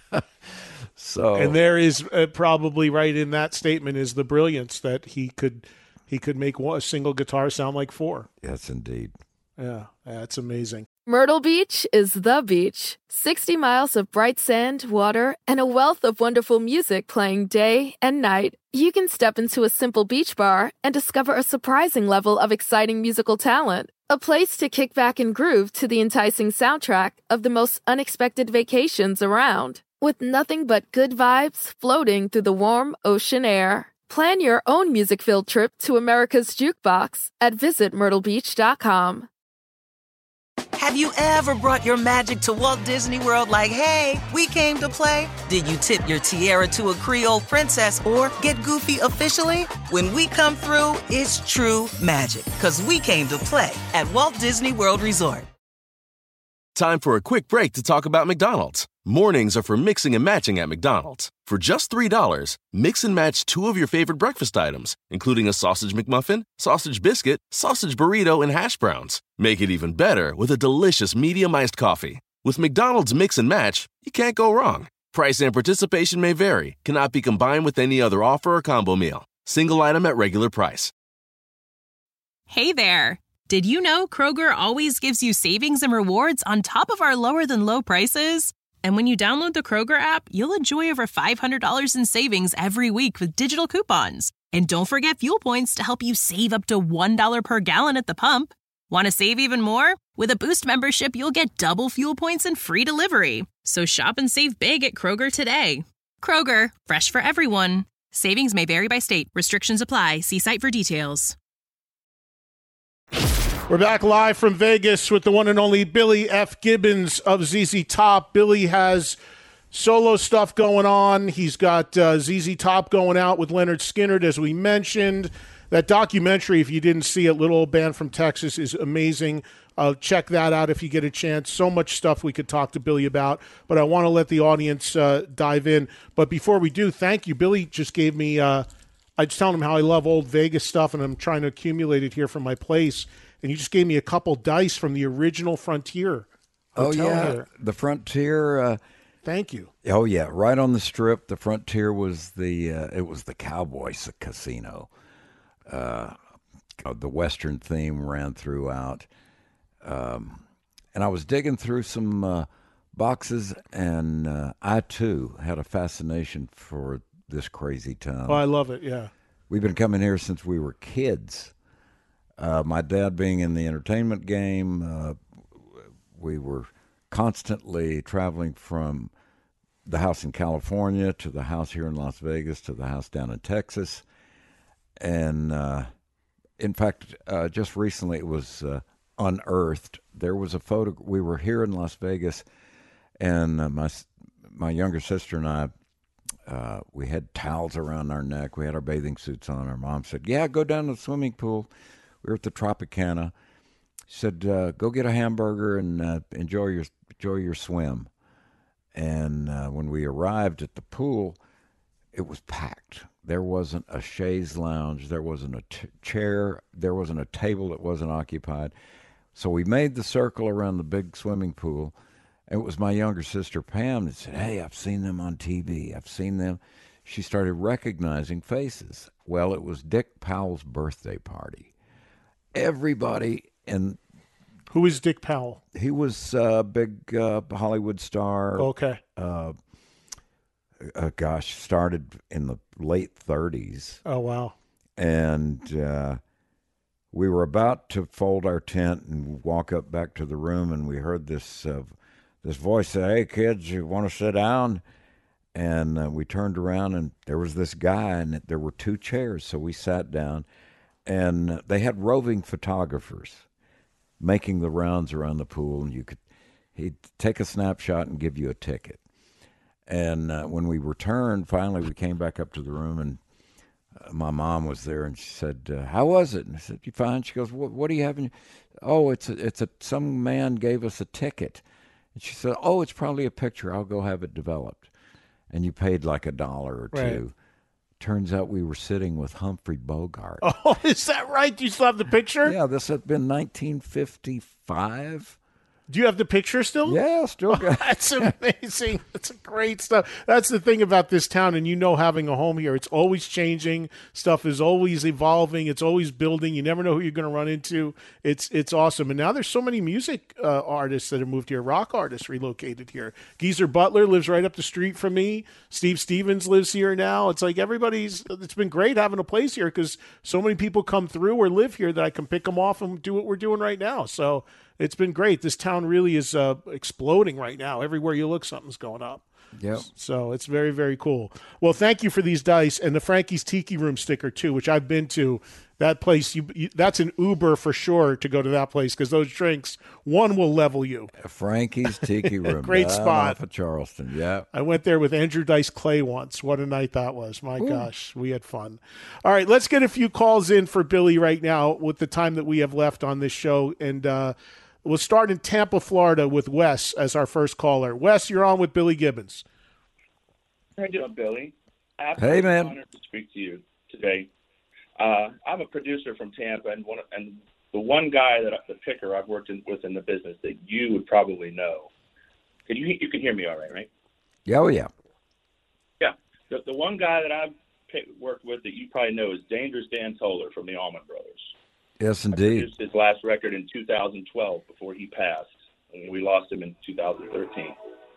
So, and there is uh, probably right in that statement is the brilliance that he could he could make one, a single guitar sound like four. Yes, indeed. Yeah, that's amazing. Myrtle Beach is the beach. sixty miles of bright sand, water, and a wealth of wonderful music playing day and night. You can step into a simple beach bar and discover a surprising level of exciting musical talent. A place to kick back and groove to the enticing soundtrack of the most unexpected vacations around. With nothing but good vibes floating through the warm ocean air. Plan your own music-filled trip to America's Jukebox at visit myrtle beach dot com. Have you ever brought your magic to Walt Disney World like, hey, we came to play? Did you tip your tiara to a Creole princess or get goofy officially? When we come through, it's true magic, because we came to play at Walt Disney World Resort. Time for a quick break to talk about McDonald's. Mornings are for mixing and matching at McDonald's. For just three dollars, mix and match two of your favorite breakfast items, including a sausage McMuffin, sausage biscuit, sausage burrito, and hash browns. Make it even better with a delicious medium iced coffee. With McDonald's Mix and Match, you can't go wrong. Price and participation may vary, cannot be combined with any other offer or combo meal. Single item at regular price. Hey there. Did you know Kroger always gives you savings and rewards on top of our lower-than-low prices? And when you download the Kroger app, you'll enjoy over five hundred dollars in savings every week with digital coupons. And don't forget fuel points to help you save up to one dollar per gallon at the pump. Want to save even more? With a Boost membership, you'll get double fuel points and free delivery. So shop and save big at Kroger today. Kroger, fresh for everyone. Savings may vary by state. Restrictions apply. See site for details. We're back live from Vegas with the one and only Billy F. Gibbons of Z Z Top. Billy has solo stuff going on. He's got uh, Z Z Top going out with Leonard Skinner, as we mentioned. That documentary, if you didn't see it, Little Old Band from Texas, is amazing. Uh, check that out if you get a chance. So much stuff we could talk to Billy about, but I want to let the audience uh, dive in. But before we do, thank you. Billy just gave me, uh, I was telling him how I love old Vegas stuff, and I'm trying to accumulate it here from my place. And you just gave me a couple dice from the original Frontier Hotel. Oh, yeah, here. the Frontier. Uh, Thank you. Oh, yeah, right on the Strip. The Frontier was the, uh, it was the Cowboys casino. Uh, the Western theme ran throughout. Um, and I was digging through some uh, boxes, and uh, I, too, had a fascination for this crazy town. Oh, I love it, yeah. We've been coming here since we were kids. Uh, my dad being in the entertainment game, uh, we were constantly traveling from the house in California to the house here in Las Vegas to the house down in Texas. And, uh, in fact, uh, just recently it was uh, unearthed. There was a photo. We were here in Las Vegas, and uh, my my younger sister and I, uh, we had towels around our neck. We had our bathing suits on. Our mom said, yeah, go down to the swimming pool. We were at the Tropicana. She said, uh, go get a hamburger and uh, enjoy your enjoy your swim. And uh, when we arrived at the pool, it was packed. There wasn't a chaise lounge. There wasn't a t- chair. There wasn't a table that wasn't occupied. So we made the circle around the big swimming pool. It was my younger sister, Pam, that said, hey, I've seen them on T V. I've seen them. She started recognizing faces. Well, it was Dick Powell's birthday party. Everybody in... Who is Dick Powell? He was a big uh, Hollywood star. Okay. Uh, uh, gosh, started in the late thirties. Oh, wow. And uh, we were about to fold our tent and walk up back to the room, and we heard this uh, this voice say, hey, kids, you want to sit down? And uh, we turned around, and there was this guy, and there were two chairs, so we sat down. And they had roving photographers making the rounds around the pool, and you could he'd take a snapshot and give you a ticket. And uh, when we returned, finally we came back up to the room, and uh, my mom was there, and she said, uh, "How was it?" And I said, "You fine?" She goes, "What, what do you have?" In oh, it's a, it's a some man gave us a ticket, and she said, "Oh, it's probably a picture. I'll go have it developed." And you paid like a dollar or two. Right. Turns out we were sitting with Humphrey Bogart. Oh, is that right? Do you still have the picture? Yeah, this had been nineteen fifty-five. Do you have the picture still? Yeah, still got it. That's amazing. That's great stuff. That's the thing about this town, and you know, having a home here, it's always changing. Stuff is always evolving. It's always building. You never know who you're going to run into. It's it's awesome. And now there's so many music uh, artists that have moved here, rock artists relocated here. Geezer Butler lives right up the street from me. Steve Stevens lives here now. It's like everybody's, it's been great having a place here because so many people come through or live here that I can pick them off and do what we're doing right now. So it's been great. This town really is uh, exploding right now. Everywhere you look, something's going up. Yep. So it's very, very cool. Well, thank you for these dice and the Frankie's Tiki Room sticker, too, which I've been to. That place, you, you that's an Uber for sure to go to that place because those drinks, one will level you. Frankie's Tiki Room. Great down spot. Off of Charleston, yeah. I went there with Andrew Dice Clay once. What a night that was. My Ooh. gosh, we had fun. All right, let's get a few calls in for Billy right now with the time that we have left on this show. And uh, we'll start in Tampa, Florida with Wes as our first caller. Wes, you're on with Billy Gibbons. How you doing, Billy? Hey, man. Honored to speak to you today. Uh, I'm a producer from Tampa, and one and the one guy that the picker I've worked in, with in the business that you would probably know. Can you you can hear me all right, right? Yeah, oh yeah. Yeah. The the one guy that I've picked, worked with that you probably know is Dangerous Dan Toller from the Allman Brothers. Yes, I indeed. produced his last record in two thousand twelve before he passed, and we lost him in two thousand thirteen.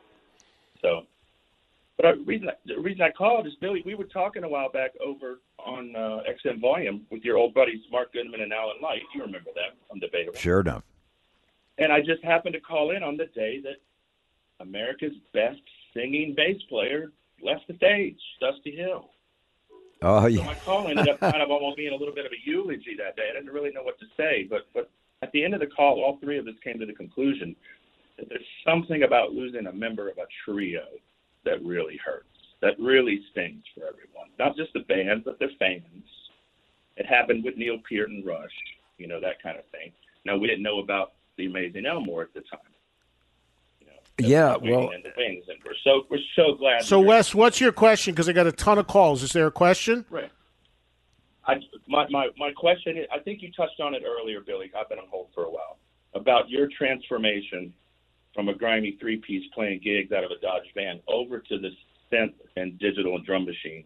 So. But the reason, I, the reason I called is, Billy, we were talking a while back over on uh, X M Volume with your old buddies Mark Goodman and Alan Light. You remember them, Undebatable. Sure enough. And I just happened to call in on the day that America's best singing bass player left the stage, Dusty Hill. Oh, So yeah. my call ended up kind of almost being a little bit of a eulogy that day. I didn't really know what to say, but, but at the end of the call, all three of us came to the conclusion that there's something about losing a member of a trio that really hurts, that really stings for everyone. Not just the band, but their fans. It happened with Neil Peart and Rush, you know, that kind of thing. Now, we didn't know about the Amazing Elmore at the time. You know, yeah, well, and the things, and we're so we're so glad. So, Wes, what's your question? Because I got a ton of calls. Is there a question? Right. I, my, my, my question is, I think you touched on it earlier, Billy. I've been on hold for a while, about your transformation from a grimy three-piece playing gigs out of a Dodge van over to the synth and digital and drum machine.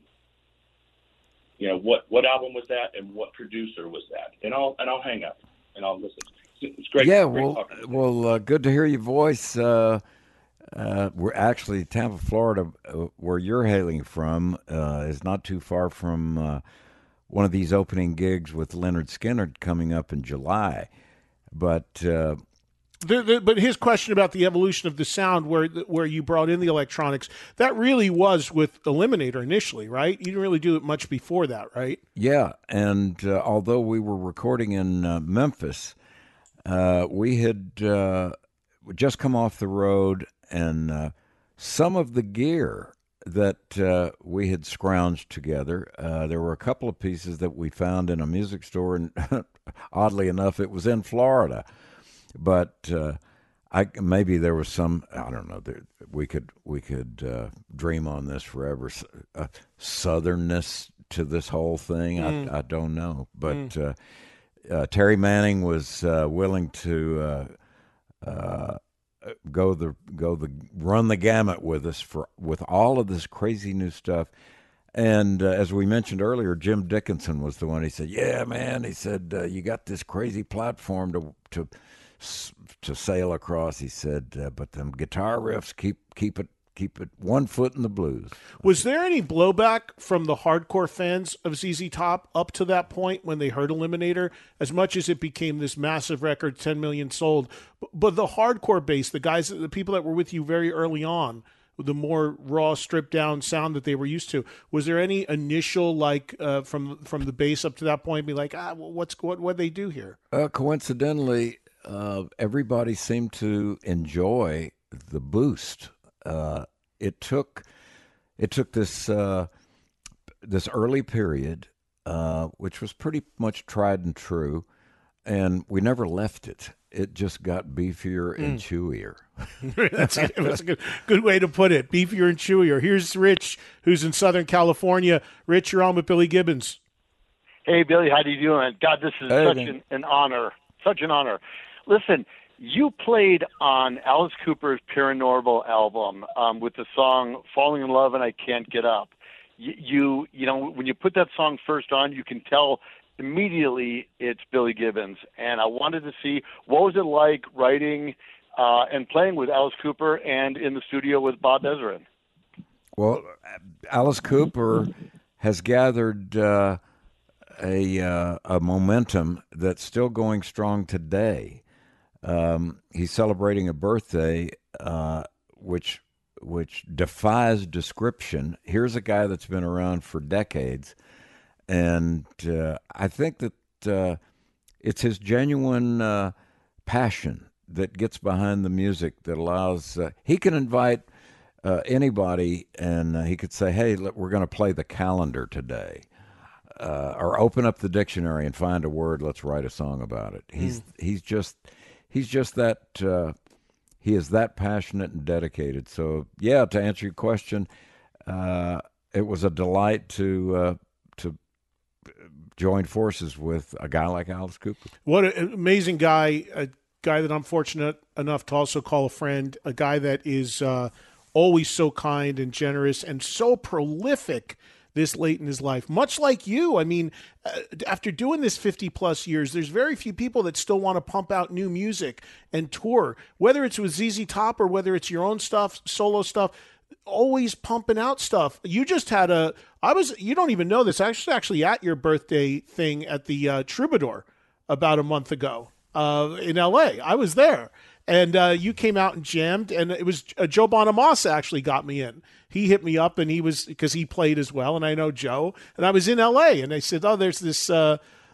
You know, what, what album was that, and what producer was that? And I'll and I'll hang up and I'll listen. It's great. Yeah, great well, well, uh, good to hear your voice. Uh, uh, we're actually Tampa, Florida, uh, where you're hailing from, uh, is not too far from uh, one of these opening gigs with Leonard Skinner coming up in July. But uh, the, the, but his question about the evolution of the sound, where where you brought in the electronics, that really was with Eliminator initially, right? You didn't really do it much before that, right? Yeah, and uh, although we were recording in uh, Memphis, uh, we had uh, just come off the road, and uh, some of the gear that uh, we had scrounged together, uh, there were a couple of pieces that we found in a music store, and oddly enough, it was in Florida. But uh, I maybe there was some, I don't know, there, we could we could uh, dream on this forever, uh, southernness to this whole thing. Mm. I, I don't know. But mm. uh, uh, Terry Manning was uh, willing to uh, uh, go the go the run the gamut with us for with all of this crazy new stuff. And uh, as we mentioned earlier, Jim Dickinson was the one. He said, "Yeah, man," he said, uh, "you got this crazy platform to to." to sail across," he said, uh, but them guitar riffs keep keep it keep it one foot in the blues. Was there any blowback from the hardcore fans of Z Z Top up to that point when they heard Eliminator, as much as it became this massive record, ten million sold? But the hardcore base, the guys, the people that were with you very early on, the more raw, stripped down sound that they were used to, was there any initial, like, uh, from from the base up to that point, be like, ah, well, what's what what they do here? Uh, coincidentally, Uh, everybody seemed to enjoy the boost. Uh, it took it took this uh, this early period, uh, which was pretty much tried and true, and we never left it. It just got beefier and mm. chewier. that's, a, that's a good, good way to put it. Beefier and chewier. Here's Rich, who's in Southern California. Rich, you're on with Billy Gibbons. Hey, Billy, how do you doing? God, this is hey, such an, an honor. Such an honor. Listen, you played on Alice Cooper's Paranormal album um, with the song "Falling in Love" and "I Can't Get Up." You, you, you know, when you put that song first on, you can tell immediately it's Billy Gibbons. And I wanted to see, what was it like writing uh, and playing with Alice Cooper and in the studio with Bob Ezrin? Well, Alice Cooper has gathered uh, a uh, a momentum that's still going strong today. Um, he's celebrating a birthday, uh, which which defies description. Here's a guy that's been around for decades, and uh, I think that uh, it's his genuine uh, passion that gets behind the music that allows. Uh, he can invite uh, anybody, and uh, he could say, "Hey, look, we're going to play the calendar today." Uh, or open up the dictionary and find a word. Let's write a song about it. He's mm. he's just he's just that uh, he is that passionate and dedicated. So yeah, to answer your question, uh, it was a delight to uh, to join forces with a guy like Alice Cooper. What an amazing guy! A guy that I'm fortunate enough to also call a friend. A guy that is uh, always so kind and generous and so prolific this late in his life, much like you. I mean, uh, after doing this fifty plus years, there's very few people that still want to pump out new music and tour, whether it's with Z Z Top or whether it's your own stuff, solo stuff, always pumping out stuff. You just had a, I was, you don't even know this, I was actually at your birthday thing at the uh, Troubadour about a month ago uh, in L A. I was there. And uh, you came out and jammed, and it was uh, Joe Bonamassa actually got me in. He hit me up, and he was, because he played as well, and I know Joe. And I was in L A, and they said, oh, there's this uh,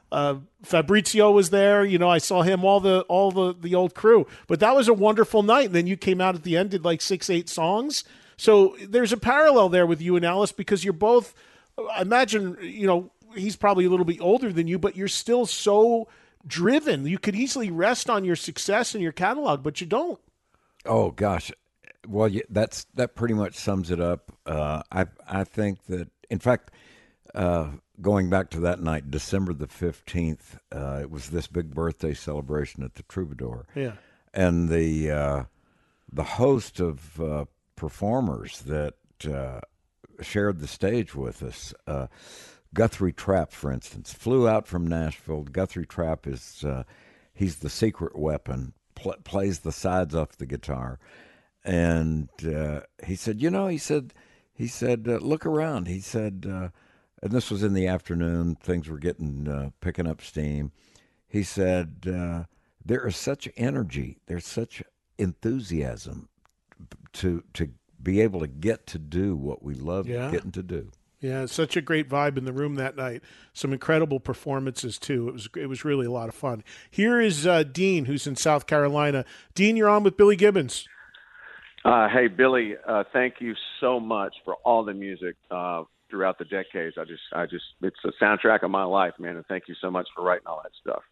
uh, Fabrizio was there. You know, I saw him, all the all the, the old crew. But that was a wonderful night. And then you came out at the end, did like six, eight songs. So there's a parallel there with you and Alice because you're both, I imagine, you know, he's probably a little bit older than you, but you're still so driven. You could easily rest on your success and your catalog, but you don't. Oh, gosh. Well, yeah, that's that pretty much sums it up. Uh, I I think that, in fact, uh, going back to that night, December the fifteenth, uh, it was this big birthday celebration at the Troubadour. Yeah. And the uh, the host of uh, performers that uh, shared the stage with us, uh, Guthrie Trapp, for instance, flew out from Nashville. Guthrie Trapp is uh, he's the secret weapon, pl- plays the sides off the guitar. And uh, he said, you know, he said, he said, uh, look around. He said, uh, and this was in the afternoon. Things were getting uh, picking up steam. He said, uh, there is such energy. There's such enthusiasm to to be able to get to do what we love Yeah. getting to do. Yeah, such a great vibe in the room that night. Some incredible performances too. It was it was really a lot of fun. Here is uh, Dean, who's in South Carolina. Dean, you're on with Billy Gibbons. Uh, hey, Billy, uh, thank you so much for all the music uh, throughout the decades. I just, I just, it's a soundtrack of my life, man, and thank you so much for writing all that stuff.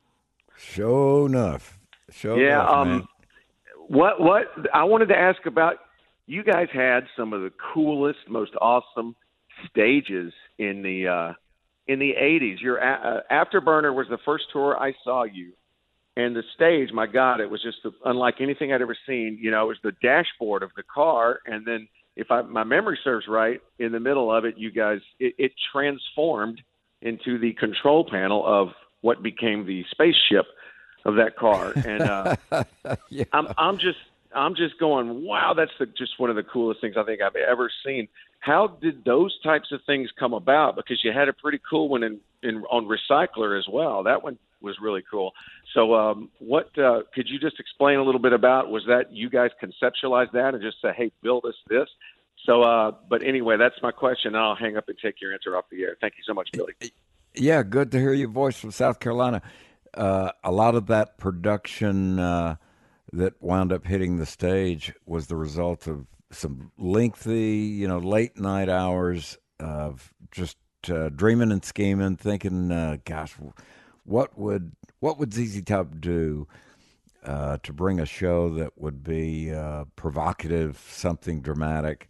Sure enough. Sure yeah, enough, um, man. what, what, I wanted to ask about, you guys had some of the coolest, most awesome stages in the, uh, in the eighties. Your uh, Afterburner was the first tour I saw you. And the stage, my God, it was just unlike anything I'd ever seen. You know, it was the dashboard of the car, and then if I, my memory serves right, in the middle of it, you guys, it, it transformed into the control panel of what became the spaceship of that car. And uh, yeah. I'm, I'm just, I'm just going, wow, that's the, just one of the coolest things I think I've ever seen. How did those types of things come about? Because you had a pretty cool one in, in on Recycler as well. That one was really cool. So um, what uh, could you just explain a little bit about, was that you guys conceptualized that and just say, hey, build us this? So, uh, but anyway, that's my question. I'll hang up and take your answer off the air. Thank you so much, Billy. Yeah, good to hear your voice from South Carolina. Uh, a lot of that production uh, that wound up hitting the stage was the result of some lengthy, you know, late night hours of just uh, dreaming and scheming, thinking, uh, gosh, what would what would Z Z Top do uh, to bring a show that would be uh, provocative, something dramatic?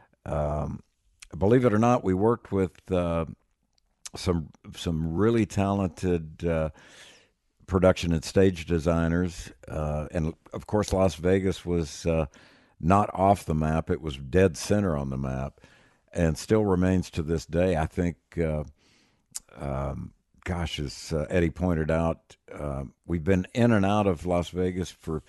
Um, believe it or not, we worked with uh, some some really talented uh, production and stage designers, uh, and of course, Las Vegas was uh, not off the map; it was dead center on the map, and still remains to this day. I think. Uh, um, Gosh, as uh, Eddie pointed out, uh, we've been in and out of Las Vegas for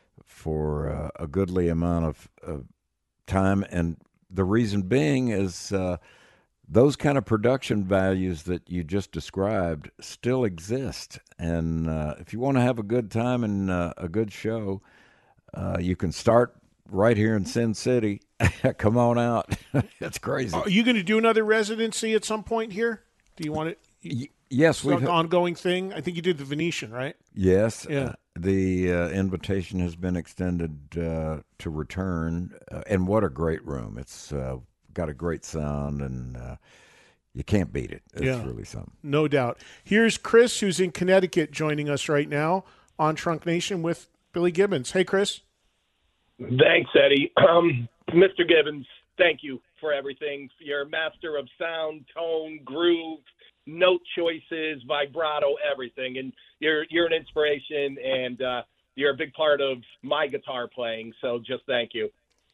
for uh, a goodly amount of, of time, and the reason being is uh, those kind of production values that you just described still exist. And uh, if you want to have a good time and uh, a good show, uh, you can start right here in Sin City. Come on out. It's crazy. Are you going to do another residency at some point here? Do you want it? You- Yes, we we've an ongoing thing. I think you did the Venetian, right? Yes. Yeah. Uh, the uh, invitation has been extended uh, to return, uh, and what a great room! It's uh, got a great sound, and uh, you can't beat it. It's yeah. really something. No doubt. Here's Chris, who's in Connecticut, joining us right now on Trunk Nation with Billy Gibbons. Hey, Chris. Thanks, Eddie. Um, Mister Gibbons, thank you for everything. You're a master of sound, tone, groove, note choices, vibrato, everything. And you're you're an inspiration, and uh, you're a big part of my guitar playing, so just thank you.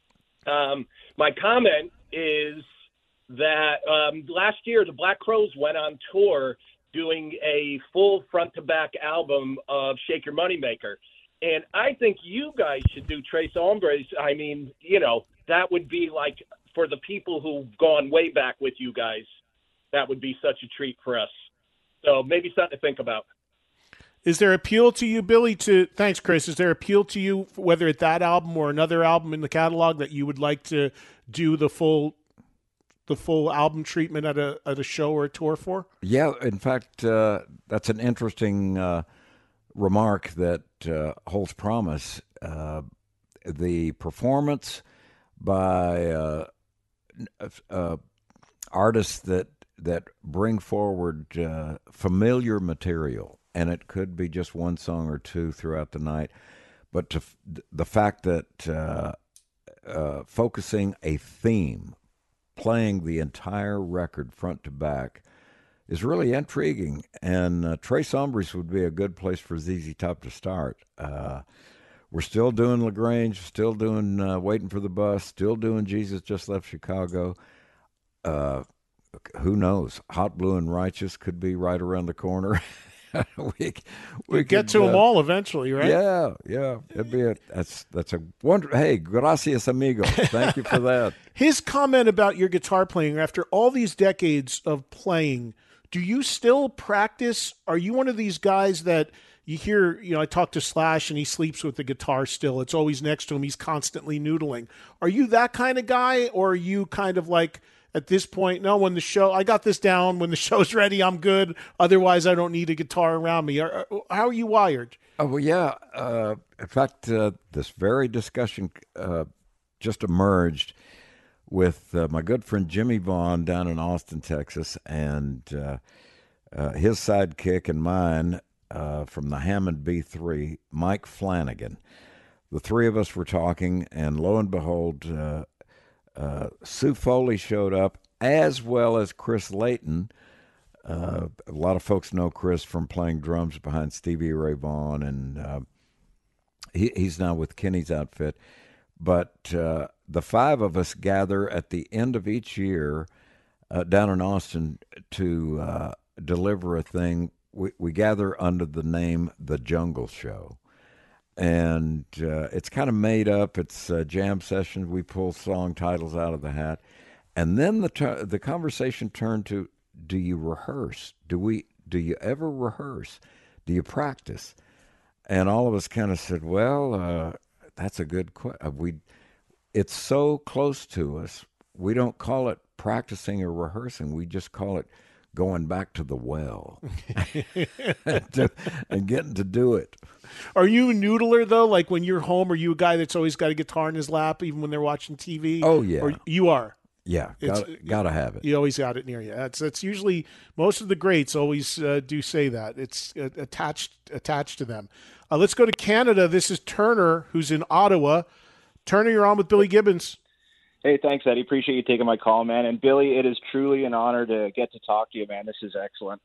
Um, my comment is that um, last year the Black Crowes went on tour doing a full front-to-back album of Shake Your Moneymaker. And I think you guys should do Tres Hombres. I mean, you know, that would be like, for the people who've gone way back with you guys, that would be such a treat for us. So maybe something to think about. Is there appeal to you, Billy, to, thanks, Chris, is there appeal to you, whether it's that album or another album in the catalog, that you would like to do the full the full album treatment at a at a show or a tour for? Yeah, in fact, uh, that's an interesting uh, remark that uh, holds promise. Uh, the performance by uh, uh, artists that that bring forward uh, familiar material, and it could be just one song or two throughout the night, but to, the fact that uh, uh, focusing a theme, playing the entire record front to back, is really intriguing. And uh, Tres Hombres would be a good place for Z Z Top to start. Uh, we're still doing LaGrange, still doing uh, Waiting for the Bus, still doing Jesus Just Left Chicago. Uh, who knows? Hot Blue and Righteous could be right around the corner. we we get to uh, them all eventually, right? Yeah, yeah. It'd be a, that's that's a wonder. Hey, gracias, amigo. Thank you for that. His comment about your guitar playing after all these decades of playing, do you still practice? Are you one of these guys that you hear, you know, I talk to Slash and he sleeps with the guitar still. It's always next to him. He's constantly noodling. Are you that kind of guy, or are you kind of like, at this point, no, when the show, I got this down. When the show's ready, I'm good. Otherwise, I don't need a guitar around me. Are, how are you wired? Oh, well, yeah. Uh, in fact, uh, this very discussion uh, just emerged with uh, my good friend Jimmy Vaughn down in Austin, Texas, and uh, uh, his sidekick and mine uh, from the Hammond B three, Mike Flanagan. The three of us were talking, and lo and behold, uh, Uh, Sue Foley showed up, as well as Chris Layton. Uh, a lot of folks know Chris from playing drums behind Stevie Ray Vaughan, and uh, he, he's now with Kenny's outfit. But uh, the five of us gather at the end of each year uh, down in Austin to uh, deliver a thing. We, we gather under the name The Jungle Show. And uh, it's kind of made up. It's uh, jam sessions. We pull song titles out of the hat. And then the ter- the conversation turned to, do you rehearse? Do we? Do you ever rehearse? Do you practice? And all of us kind of said, well, uh, that's a good question. We, it's so close to us. We don't call it practicing or rehearsing. We just call it going back to the well and, and getting to do it. Are you a noodler, though? Like when you're home, are you a guy that's always got a guitar in his lap, even when they're watching T V? Oh, yeah. Or you are? Yeah, gotta, gotta have it. You always got it near you. That's that's usually, most of the greats always uh, do say that. It's uh, attached attached to them. Uh, let's go to Canada. This is Turner, who's in Ottawa. Turner, you're on with Billy Gibbons. Hey, thanks, Eddie. Appreciate you taking my call, man. And Billy, it is truly an honor to get to talk to you, man. This is excellent.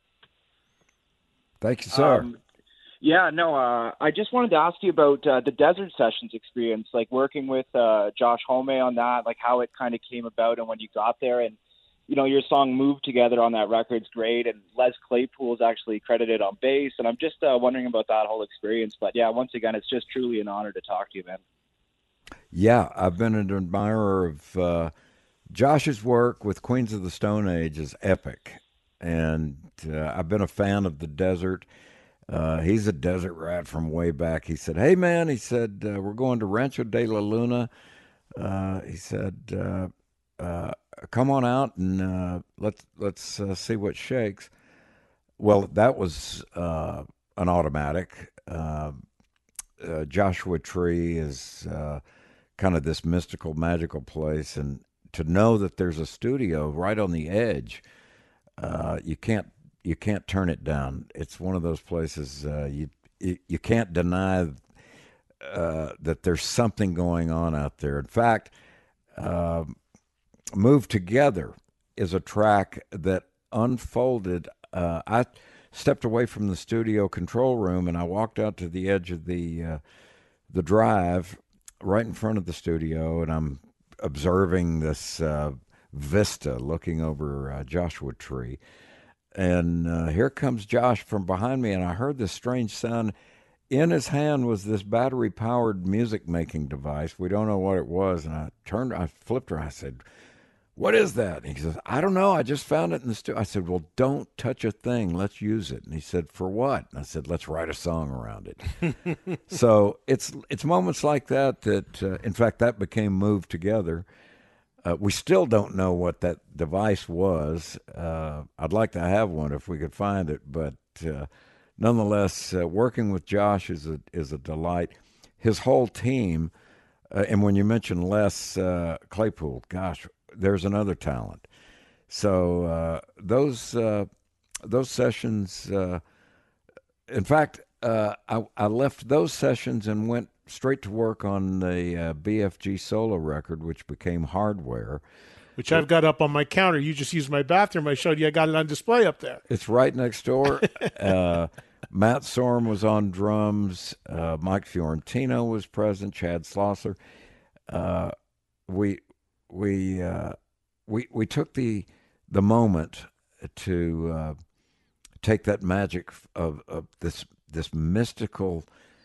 Thank you, sir. Um, yeah, no, uh, I just wanted to ask you about uh, the Desert Sessions experience, like working with uh, Josh Homme on that, like how it kind of came about and when you got there. And, you know, your song Move Together on that record's great, and Les Claypool's actually credited on bass. And I'm just uh, wondering about that whole experience. But, yeah, once again, it's just truly an honor to talk to you, man. Yeah, I've been an admirer of uh, Josh's work with Queens of the Stone Age is epic. And uh, I've been a fan of the Desert. Uh, he's a desert rat from way back. He said, hey, man, he said, uh, we're going to Rancho de la Luna. Uh, he said, uh, uh, come on out and uh, let's, let's uh, see what shakes. Well, that was uh, an automatic. Uh, uh, Joshua Tree is uh, kind of this mystical, magical place. And to know that there's a studio right on the edge, uh, you can't You can't turn it down. It's one of those places uh, you, you you can't deny uh, that there's something going on out there. In fact, uh, Move Together is a track that unfolded. Uh, I stepped away from the studio control room and I walked out to the edge of the uh, the drive right in front of the studio, and I'm observing this uh, vista looking over uh, Joshua Tree. And uh, here comes Josh from behind me, and I heard this strange sound. In his hand was this battery-powered music-making device. We don't know what it was. And I turned, I flipped her. I said, what is that? And he says, I don't know. I just found it in the studio. I said, well, don't touch a thing. Let's use it. And he said, for what? And I said, let's write a song around it. So it's it's moments like that that, uh, in fact, that became Move Together. Uh, we still don't know what that device was. Uh, I'd like to have one if we could find it, but uh, nonetheless, uh, working with Josh is a is a delight. His whole team, uh, and when you mention Les uh, Claypool, gosh, there's another talent. So uh, those uh, those sessions, uh, in fact, uh, I, I left those sessions and went straight to work on the uh, B F G solo record, which became Hardware. Which I've got up on my counter. You just used my bathroom. I showed you I got it on display up there. It's right next door. uh, Matt Sorum was on drums. Uh, Mike Fiorentino was present. Chad Schlosser. Uh, we we uh, we we took the the moment to uh, take that magic of, of this this mystical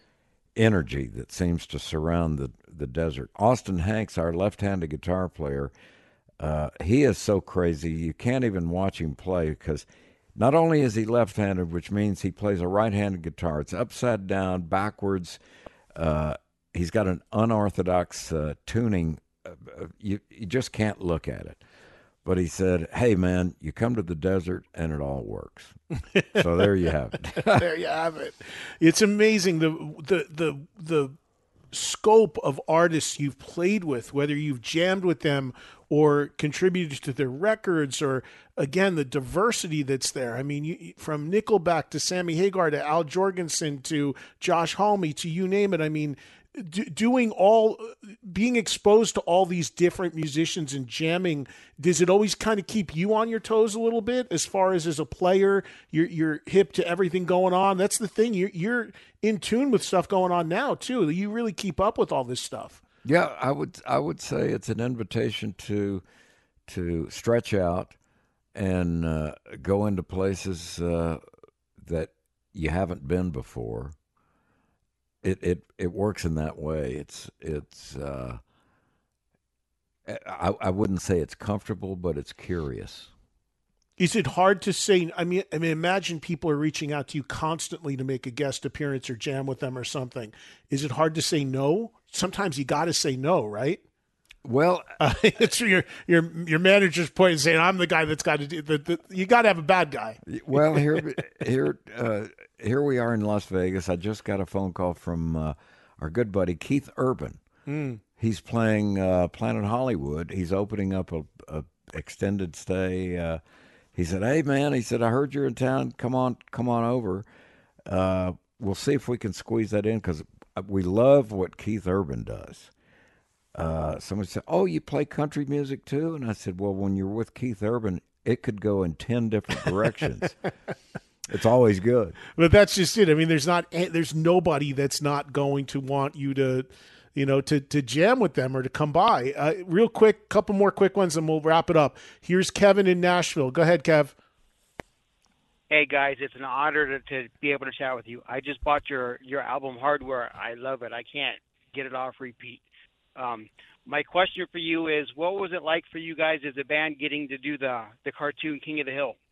energy that seems to surround the, the desert. Austin Hanks, our left-handed guitar player, uh, he is so crazy you can't even watch him play, because not only is he left-handed, which means he plays a right-handed guitar. It's upside down, backwards. Uh, he's got an unorthodox uh, tuning. Uh, you, you just can't look at it. But he said, hey, man, you come to the desert and it all works. So there you have it. There you have it. It's amazing the the the the scope of artists you've played with, whether you've jammed with them or contributed to their records, or, again, the diversity that's there. I mean, you, from Nickelback to Sammy Hagar to Al Jorgensen to Josh Homme to you name it. I mean, do, doing all, being exposed to all these different musicians and jamming, does it always kind of keep you on your toes a little bit as far as as a player? You're you're hip to everything going on. That's the thing. You're you're in tune with stuff going on now too. You really keep up with all this stuff. Yeah, I would I would say it's an invitation to to stretch out and uh, go into places uh, that you haven't been before. It it it works in that way. It's it's uh, I I wouldn't say it's comfortable, but it's curious. Is it hard to say? I mean, I mean, imagine people are reaching out to you constantly to make a guest appearance or jam with them or something. Is it hard to say no? Sometimes you got to say no, right? Well, uh, it's your your your manager's point and saying, "I'm the guy that's got to do the." the you got to have a bad guy. Well, here here uh, here we are in Las Vegas. I just got a phone call from uh, our good buddy Keith Urban. Mm. He's playing uh, Planet Hollywood. He's opening up a, a extended stay. Uh, he said, "Hey man," he said, "I heard you're in town. Come on, come on over. Uh, we'll see if we can squeeze that in, because we love what Keith Urban does." Uh, somebody said, "Oh, you play country music too?" And I said, "Well, when you're with Keith Urban, it could go in ten different directions. It's always good." But that's just it. I mean, there's not, there's nobody that's not going to want you to, you know, to to jam with them or to come by. Uh, real quick, couple more quick ones, and we'll wrap it up. Here's Kevin in Nashville. Go ahead, Kev. Hey guys, it's an honor to, to be able to chat with you. I just bought your your album Hardware. I love it. I can't get it off repeat. Um, my question for you is, what was it like for you guys as a band getting to do the, the cartoon King of the Hill?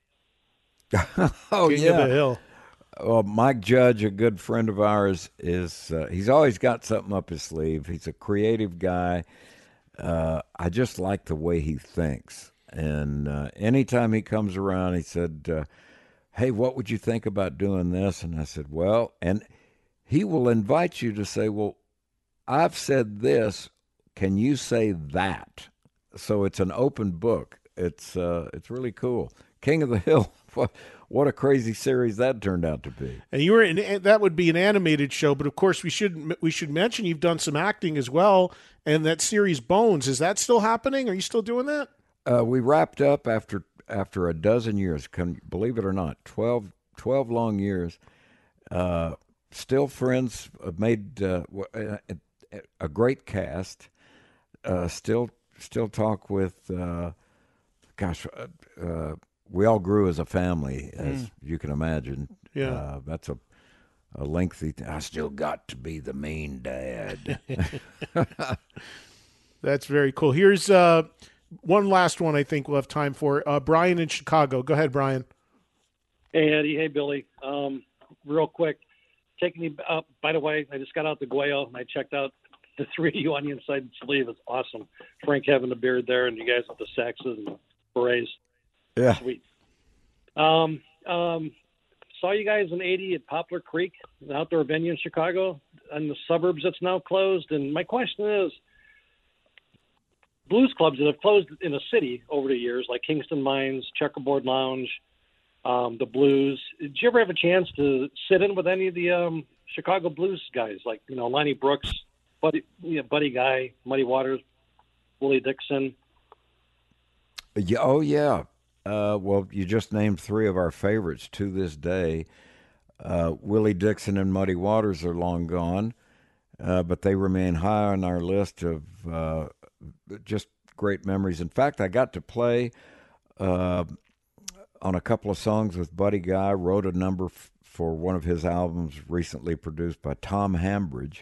oh, King yeah. of the Hill. Well, Mike Judge, a good friend of ours, is uh, he's always got something up his sleeve. He's a creative guy. Uh, I just like the way he thinks. And uh, anytime he comes around, he said, uh, hey, what would you think about doing this? And I said, well, and he will invite you to say, well, I've said this, can you say that? So it's an open book. It's uh, it's really cool. King of the Hill, what, what a crazy series that turned out to be. And you were in, that would be an animated show, but of course we should we should mention you've done some acting as well, and that series Bones, is that still happening? Are you still doing that? Uh, we wrapped up after after a dozen years, can, believe it or not, twelve, twelve long years. Uh, still friends, made uh, a great cast. Uh, still, still talk with. Uh, gosh, uh, uh, we all grew as a family, as mm. you can imagine. Yeah, uh, that's a a lengthy. Th- I still got to be the main dad. That's very cool. Here's uh, one last one. I think we'll have time for uh, Brian in Chicago. Go ahead, Brian. Hey Eddie. Hey Billy. Um, real quick. Taking me up, by the way, I just got out to Guayo and I checked out the three of you on the inside sleeve is awesome. Frank having the beard there, and you guys with the saxes and berets. Yeah. Sweet. Um, um, saw you guys in eighty at Poplar Creek, an outdoor venue in Chicago, in the suburbs that's now closed. And my question is, blues clubs that have closed in the city over the years, like Kingston Mines, Checkerboard Lounge, um, the Blues. Did you ever have a chance to sit in with any of the um, Chicago blues guys, like, you know, Lonnie Brooks, Buddy, you know, Buddy Guy, Muddy Waters, Willie Dixon? Yeah, oh, yeah. Uh, well, you just named three of our favorites to this day. Uh, Willie Dixon and Muddy Waters are long gone, uh, but they remain high on our list of uh, just great memories. In fact, I got to play uh, on a couple of songs with Buddy Guy, wrote a number f- for one of his albums recently produced by Tom Hambridge,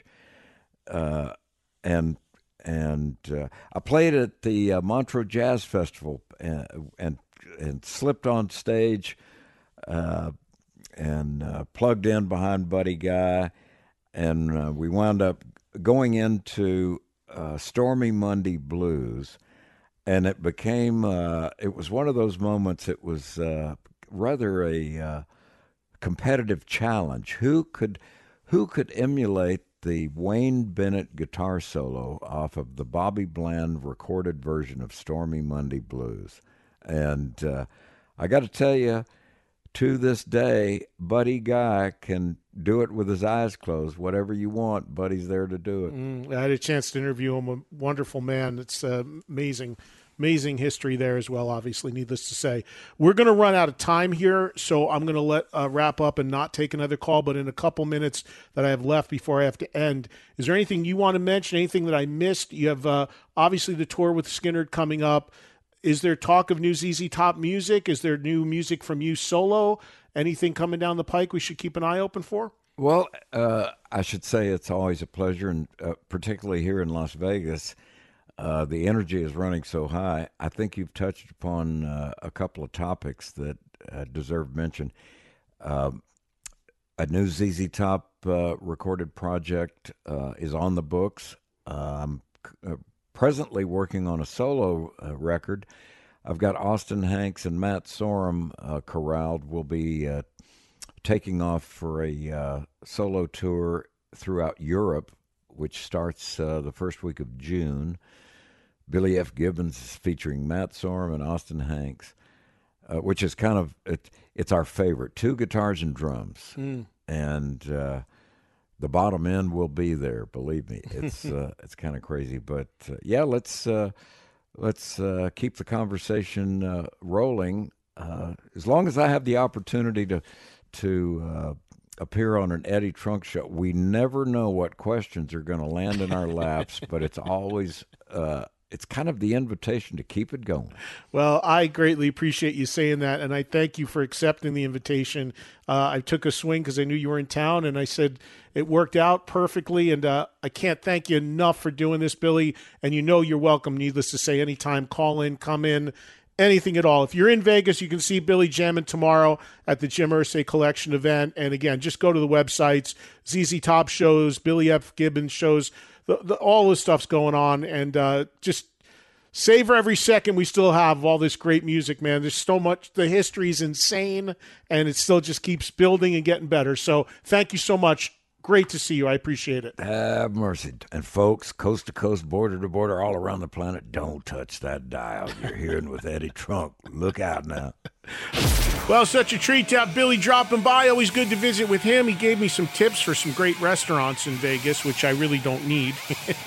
uh, and and uh, I played at the uh, Montreux Jazz Festival and, and and slipped on stage uh, and uh, plugged in behind Buddy Guy, and uh, we wound up going into uh, Stormy Monday Blues, and it became uh, it was one of those moments. It was uh, rather a uh, competitive challenge. Who could who could emulate the Wayne Bennett guitar solo off of the Bobby Bland recorded version of Stormy Monday Blues? And uh, I got to tell you, to this day, Buddy Guy can do it with his eyes closed. Whatever you want, Buddy's there to do it. Mm, I had a chance to interview him. A wonderful man. It's uh, amazing. Amazing history there as well, obviously, needless to say. We're going to run out of time here, so I'm going to let uh, wrap up and not take another call, but in a couple minutes that I have left before I have to end, is there anything you want to mention, anything that I missed? You have uh, obviously the tour with Skynyrd coming up. Is there talk of new Z Z Top music? Is there new music from you solo? Anything coming down the pike we should keep an eye open for? Well, uh, I should say it's always a pleasure, and uh, particularly here in Las Vegas, uh, the energy is running so high. I think you've touched upon uh, a couple of topics that uh, deserve mention. Um, a new Z Z Top uh, recorded project uh, is on the books. Um, uh, presently working on a solo uh, record. I've got Austin Hanks and Matt Sorum uh, corralled. We'll be uh, taking off for a uh, solo tour throughout Europe, which starts uh, the first week of June. Billy F. Gibbons is featuring Matt Sorum and Austin Hanks, uh, which is kind of, it, it's our favorite. Two guitars and drums. Mm. And uh, the bottom end will be there. Believe me, it's uh, it's kind of crazy, but uh, yeah, let's uh, let's uh, keep the conversation uh, rolling. Uh, as long as I have the opportunity to to uh, appear on an Eddie Trunk show, we never know what questions are going to land in our laps, but it's always uh, it's kind of the invitation to keep it going. Well, I greatly appreciate you saying that, and I thank you for accepting the invitation. Uh, I took a swing because I knew you were in town, and I said it worked out perfectly, and uh, I can't thank you enough for doing this, Billy, and you know you're welcome, needless to say, anytime. Call in, come in, anything at all. If you're in Vegas, you can see Billy jamming tomorrow at the Jim Irsay Collection event, and again, just go to the websites, Z Z Top shows, Billy F. Gibbons shows, the, the, all this stuff's going on, and uh, just savor every second we still have of all this great music, man. There's so much. The history is insane, and it still just keeps building and getting better. So thank you so much. Great to see you. I appreciate it. Have mercy. And folks, coast to coast, border to border, all around the planet, don't touch that dial. You're hearing with Eddie Trunk. Look out now. Well, such a treat to have Billy dropping by. Always good to visit with him. He gave me some tips for some great restaurants in Vegas, which I really don't need.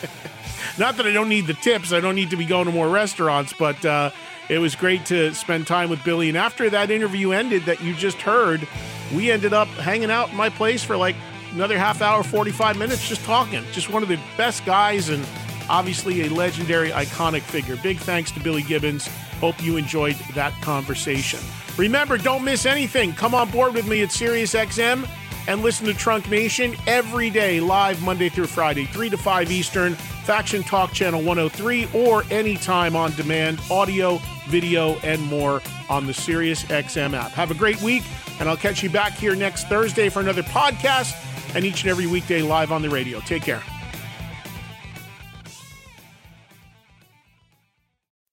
Not that I don't need the tips. I don't need to be going to more restaurants, but uh, it was great to spend time with Billy. And after that interview ended that you just heard, we ended up hanging out at my place for like another half hour, forty-five minutes, just talking. Just one of the best guys and obviously a legendary, iconic figure. Big thanks to Billy Gibbons. Hope you enjoyed that conversation. Remember, don't miss anything. Come on board with me at SiriusXM and listen to Trunk Nation every day, live Monday through Friday, three to five Eastern, Faction Talk Channel one oh three, or anytime on demand, audio, video, and more on the SiriusXM app. Have a great week, and I'll catch you back here next Thursday for another podcast, and each and every weekday live on the radio. Take care.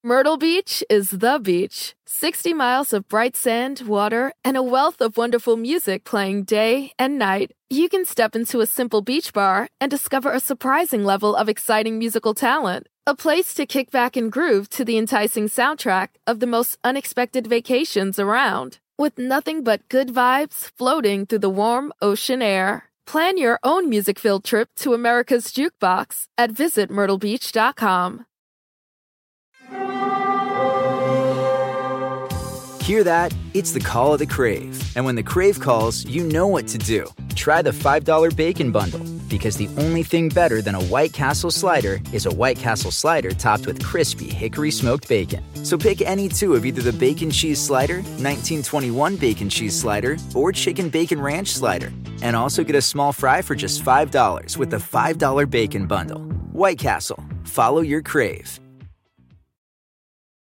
Myrtle Beach is the beach. sixty miles of bright sand, water, and a wealth of wonderful music playing day and night. You can step into a simple beach bar and discover a surprising level of exciting musical talent. A place to kick back and groove to the enticing soundtrack of the most unexpected vacations around. With nothing but good vibes floating through the warm ocean air. Plan your own music-filled trip to America's Jukebox at visit myrtle beach dot com. Hear that? It's the call of the Crave. And when the Crave calls, you know what to do. Try the five dollar Bacon Bundle, because the only thing better than a White Castle slider is a White Castle slider topped with crispy hickory smoked bacon. So pick any two of either the Bacon Cheese Slider, nineteen twenty-one Bacon Cheese Slider, or Chicken Bacon Ranch Slider. And also get a small fry for just five dollars with the five dollar Bacon Bundle. White Castle. Follow your Crave.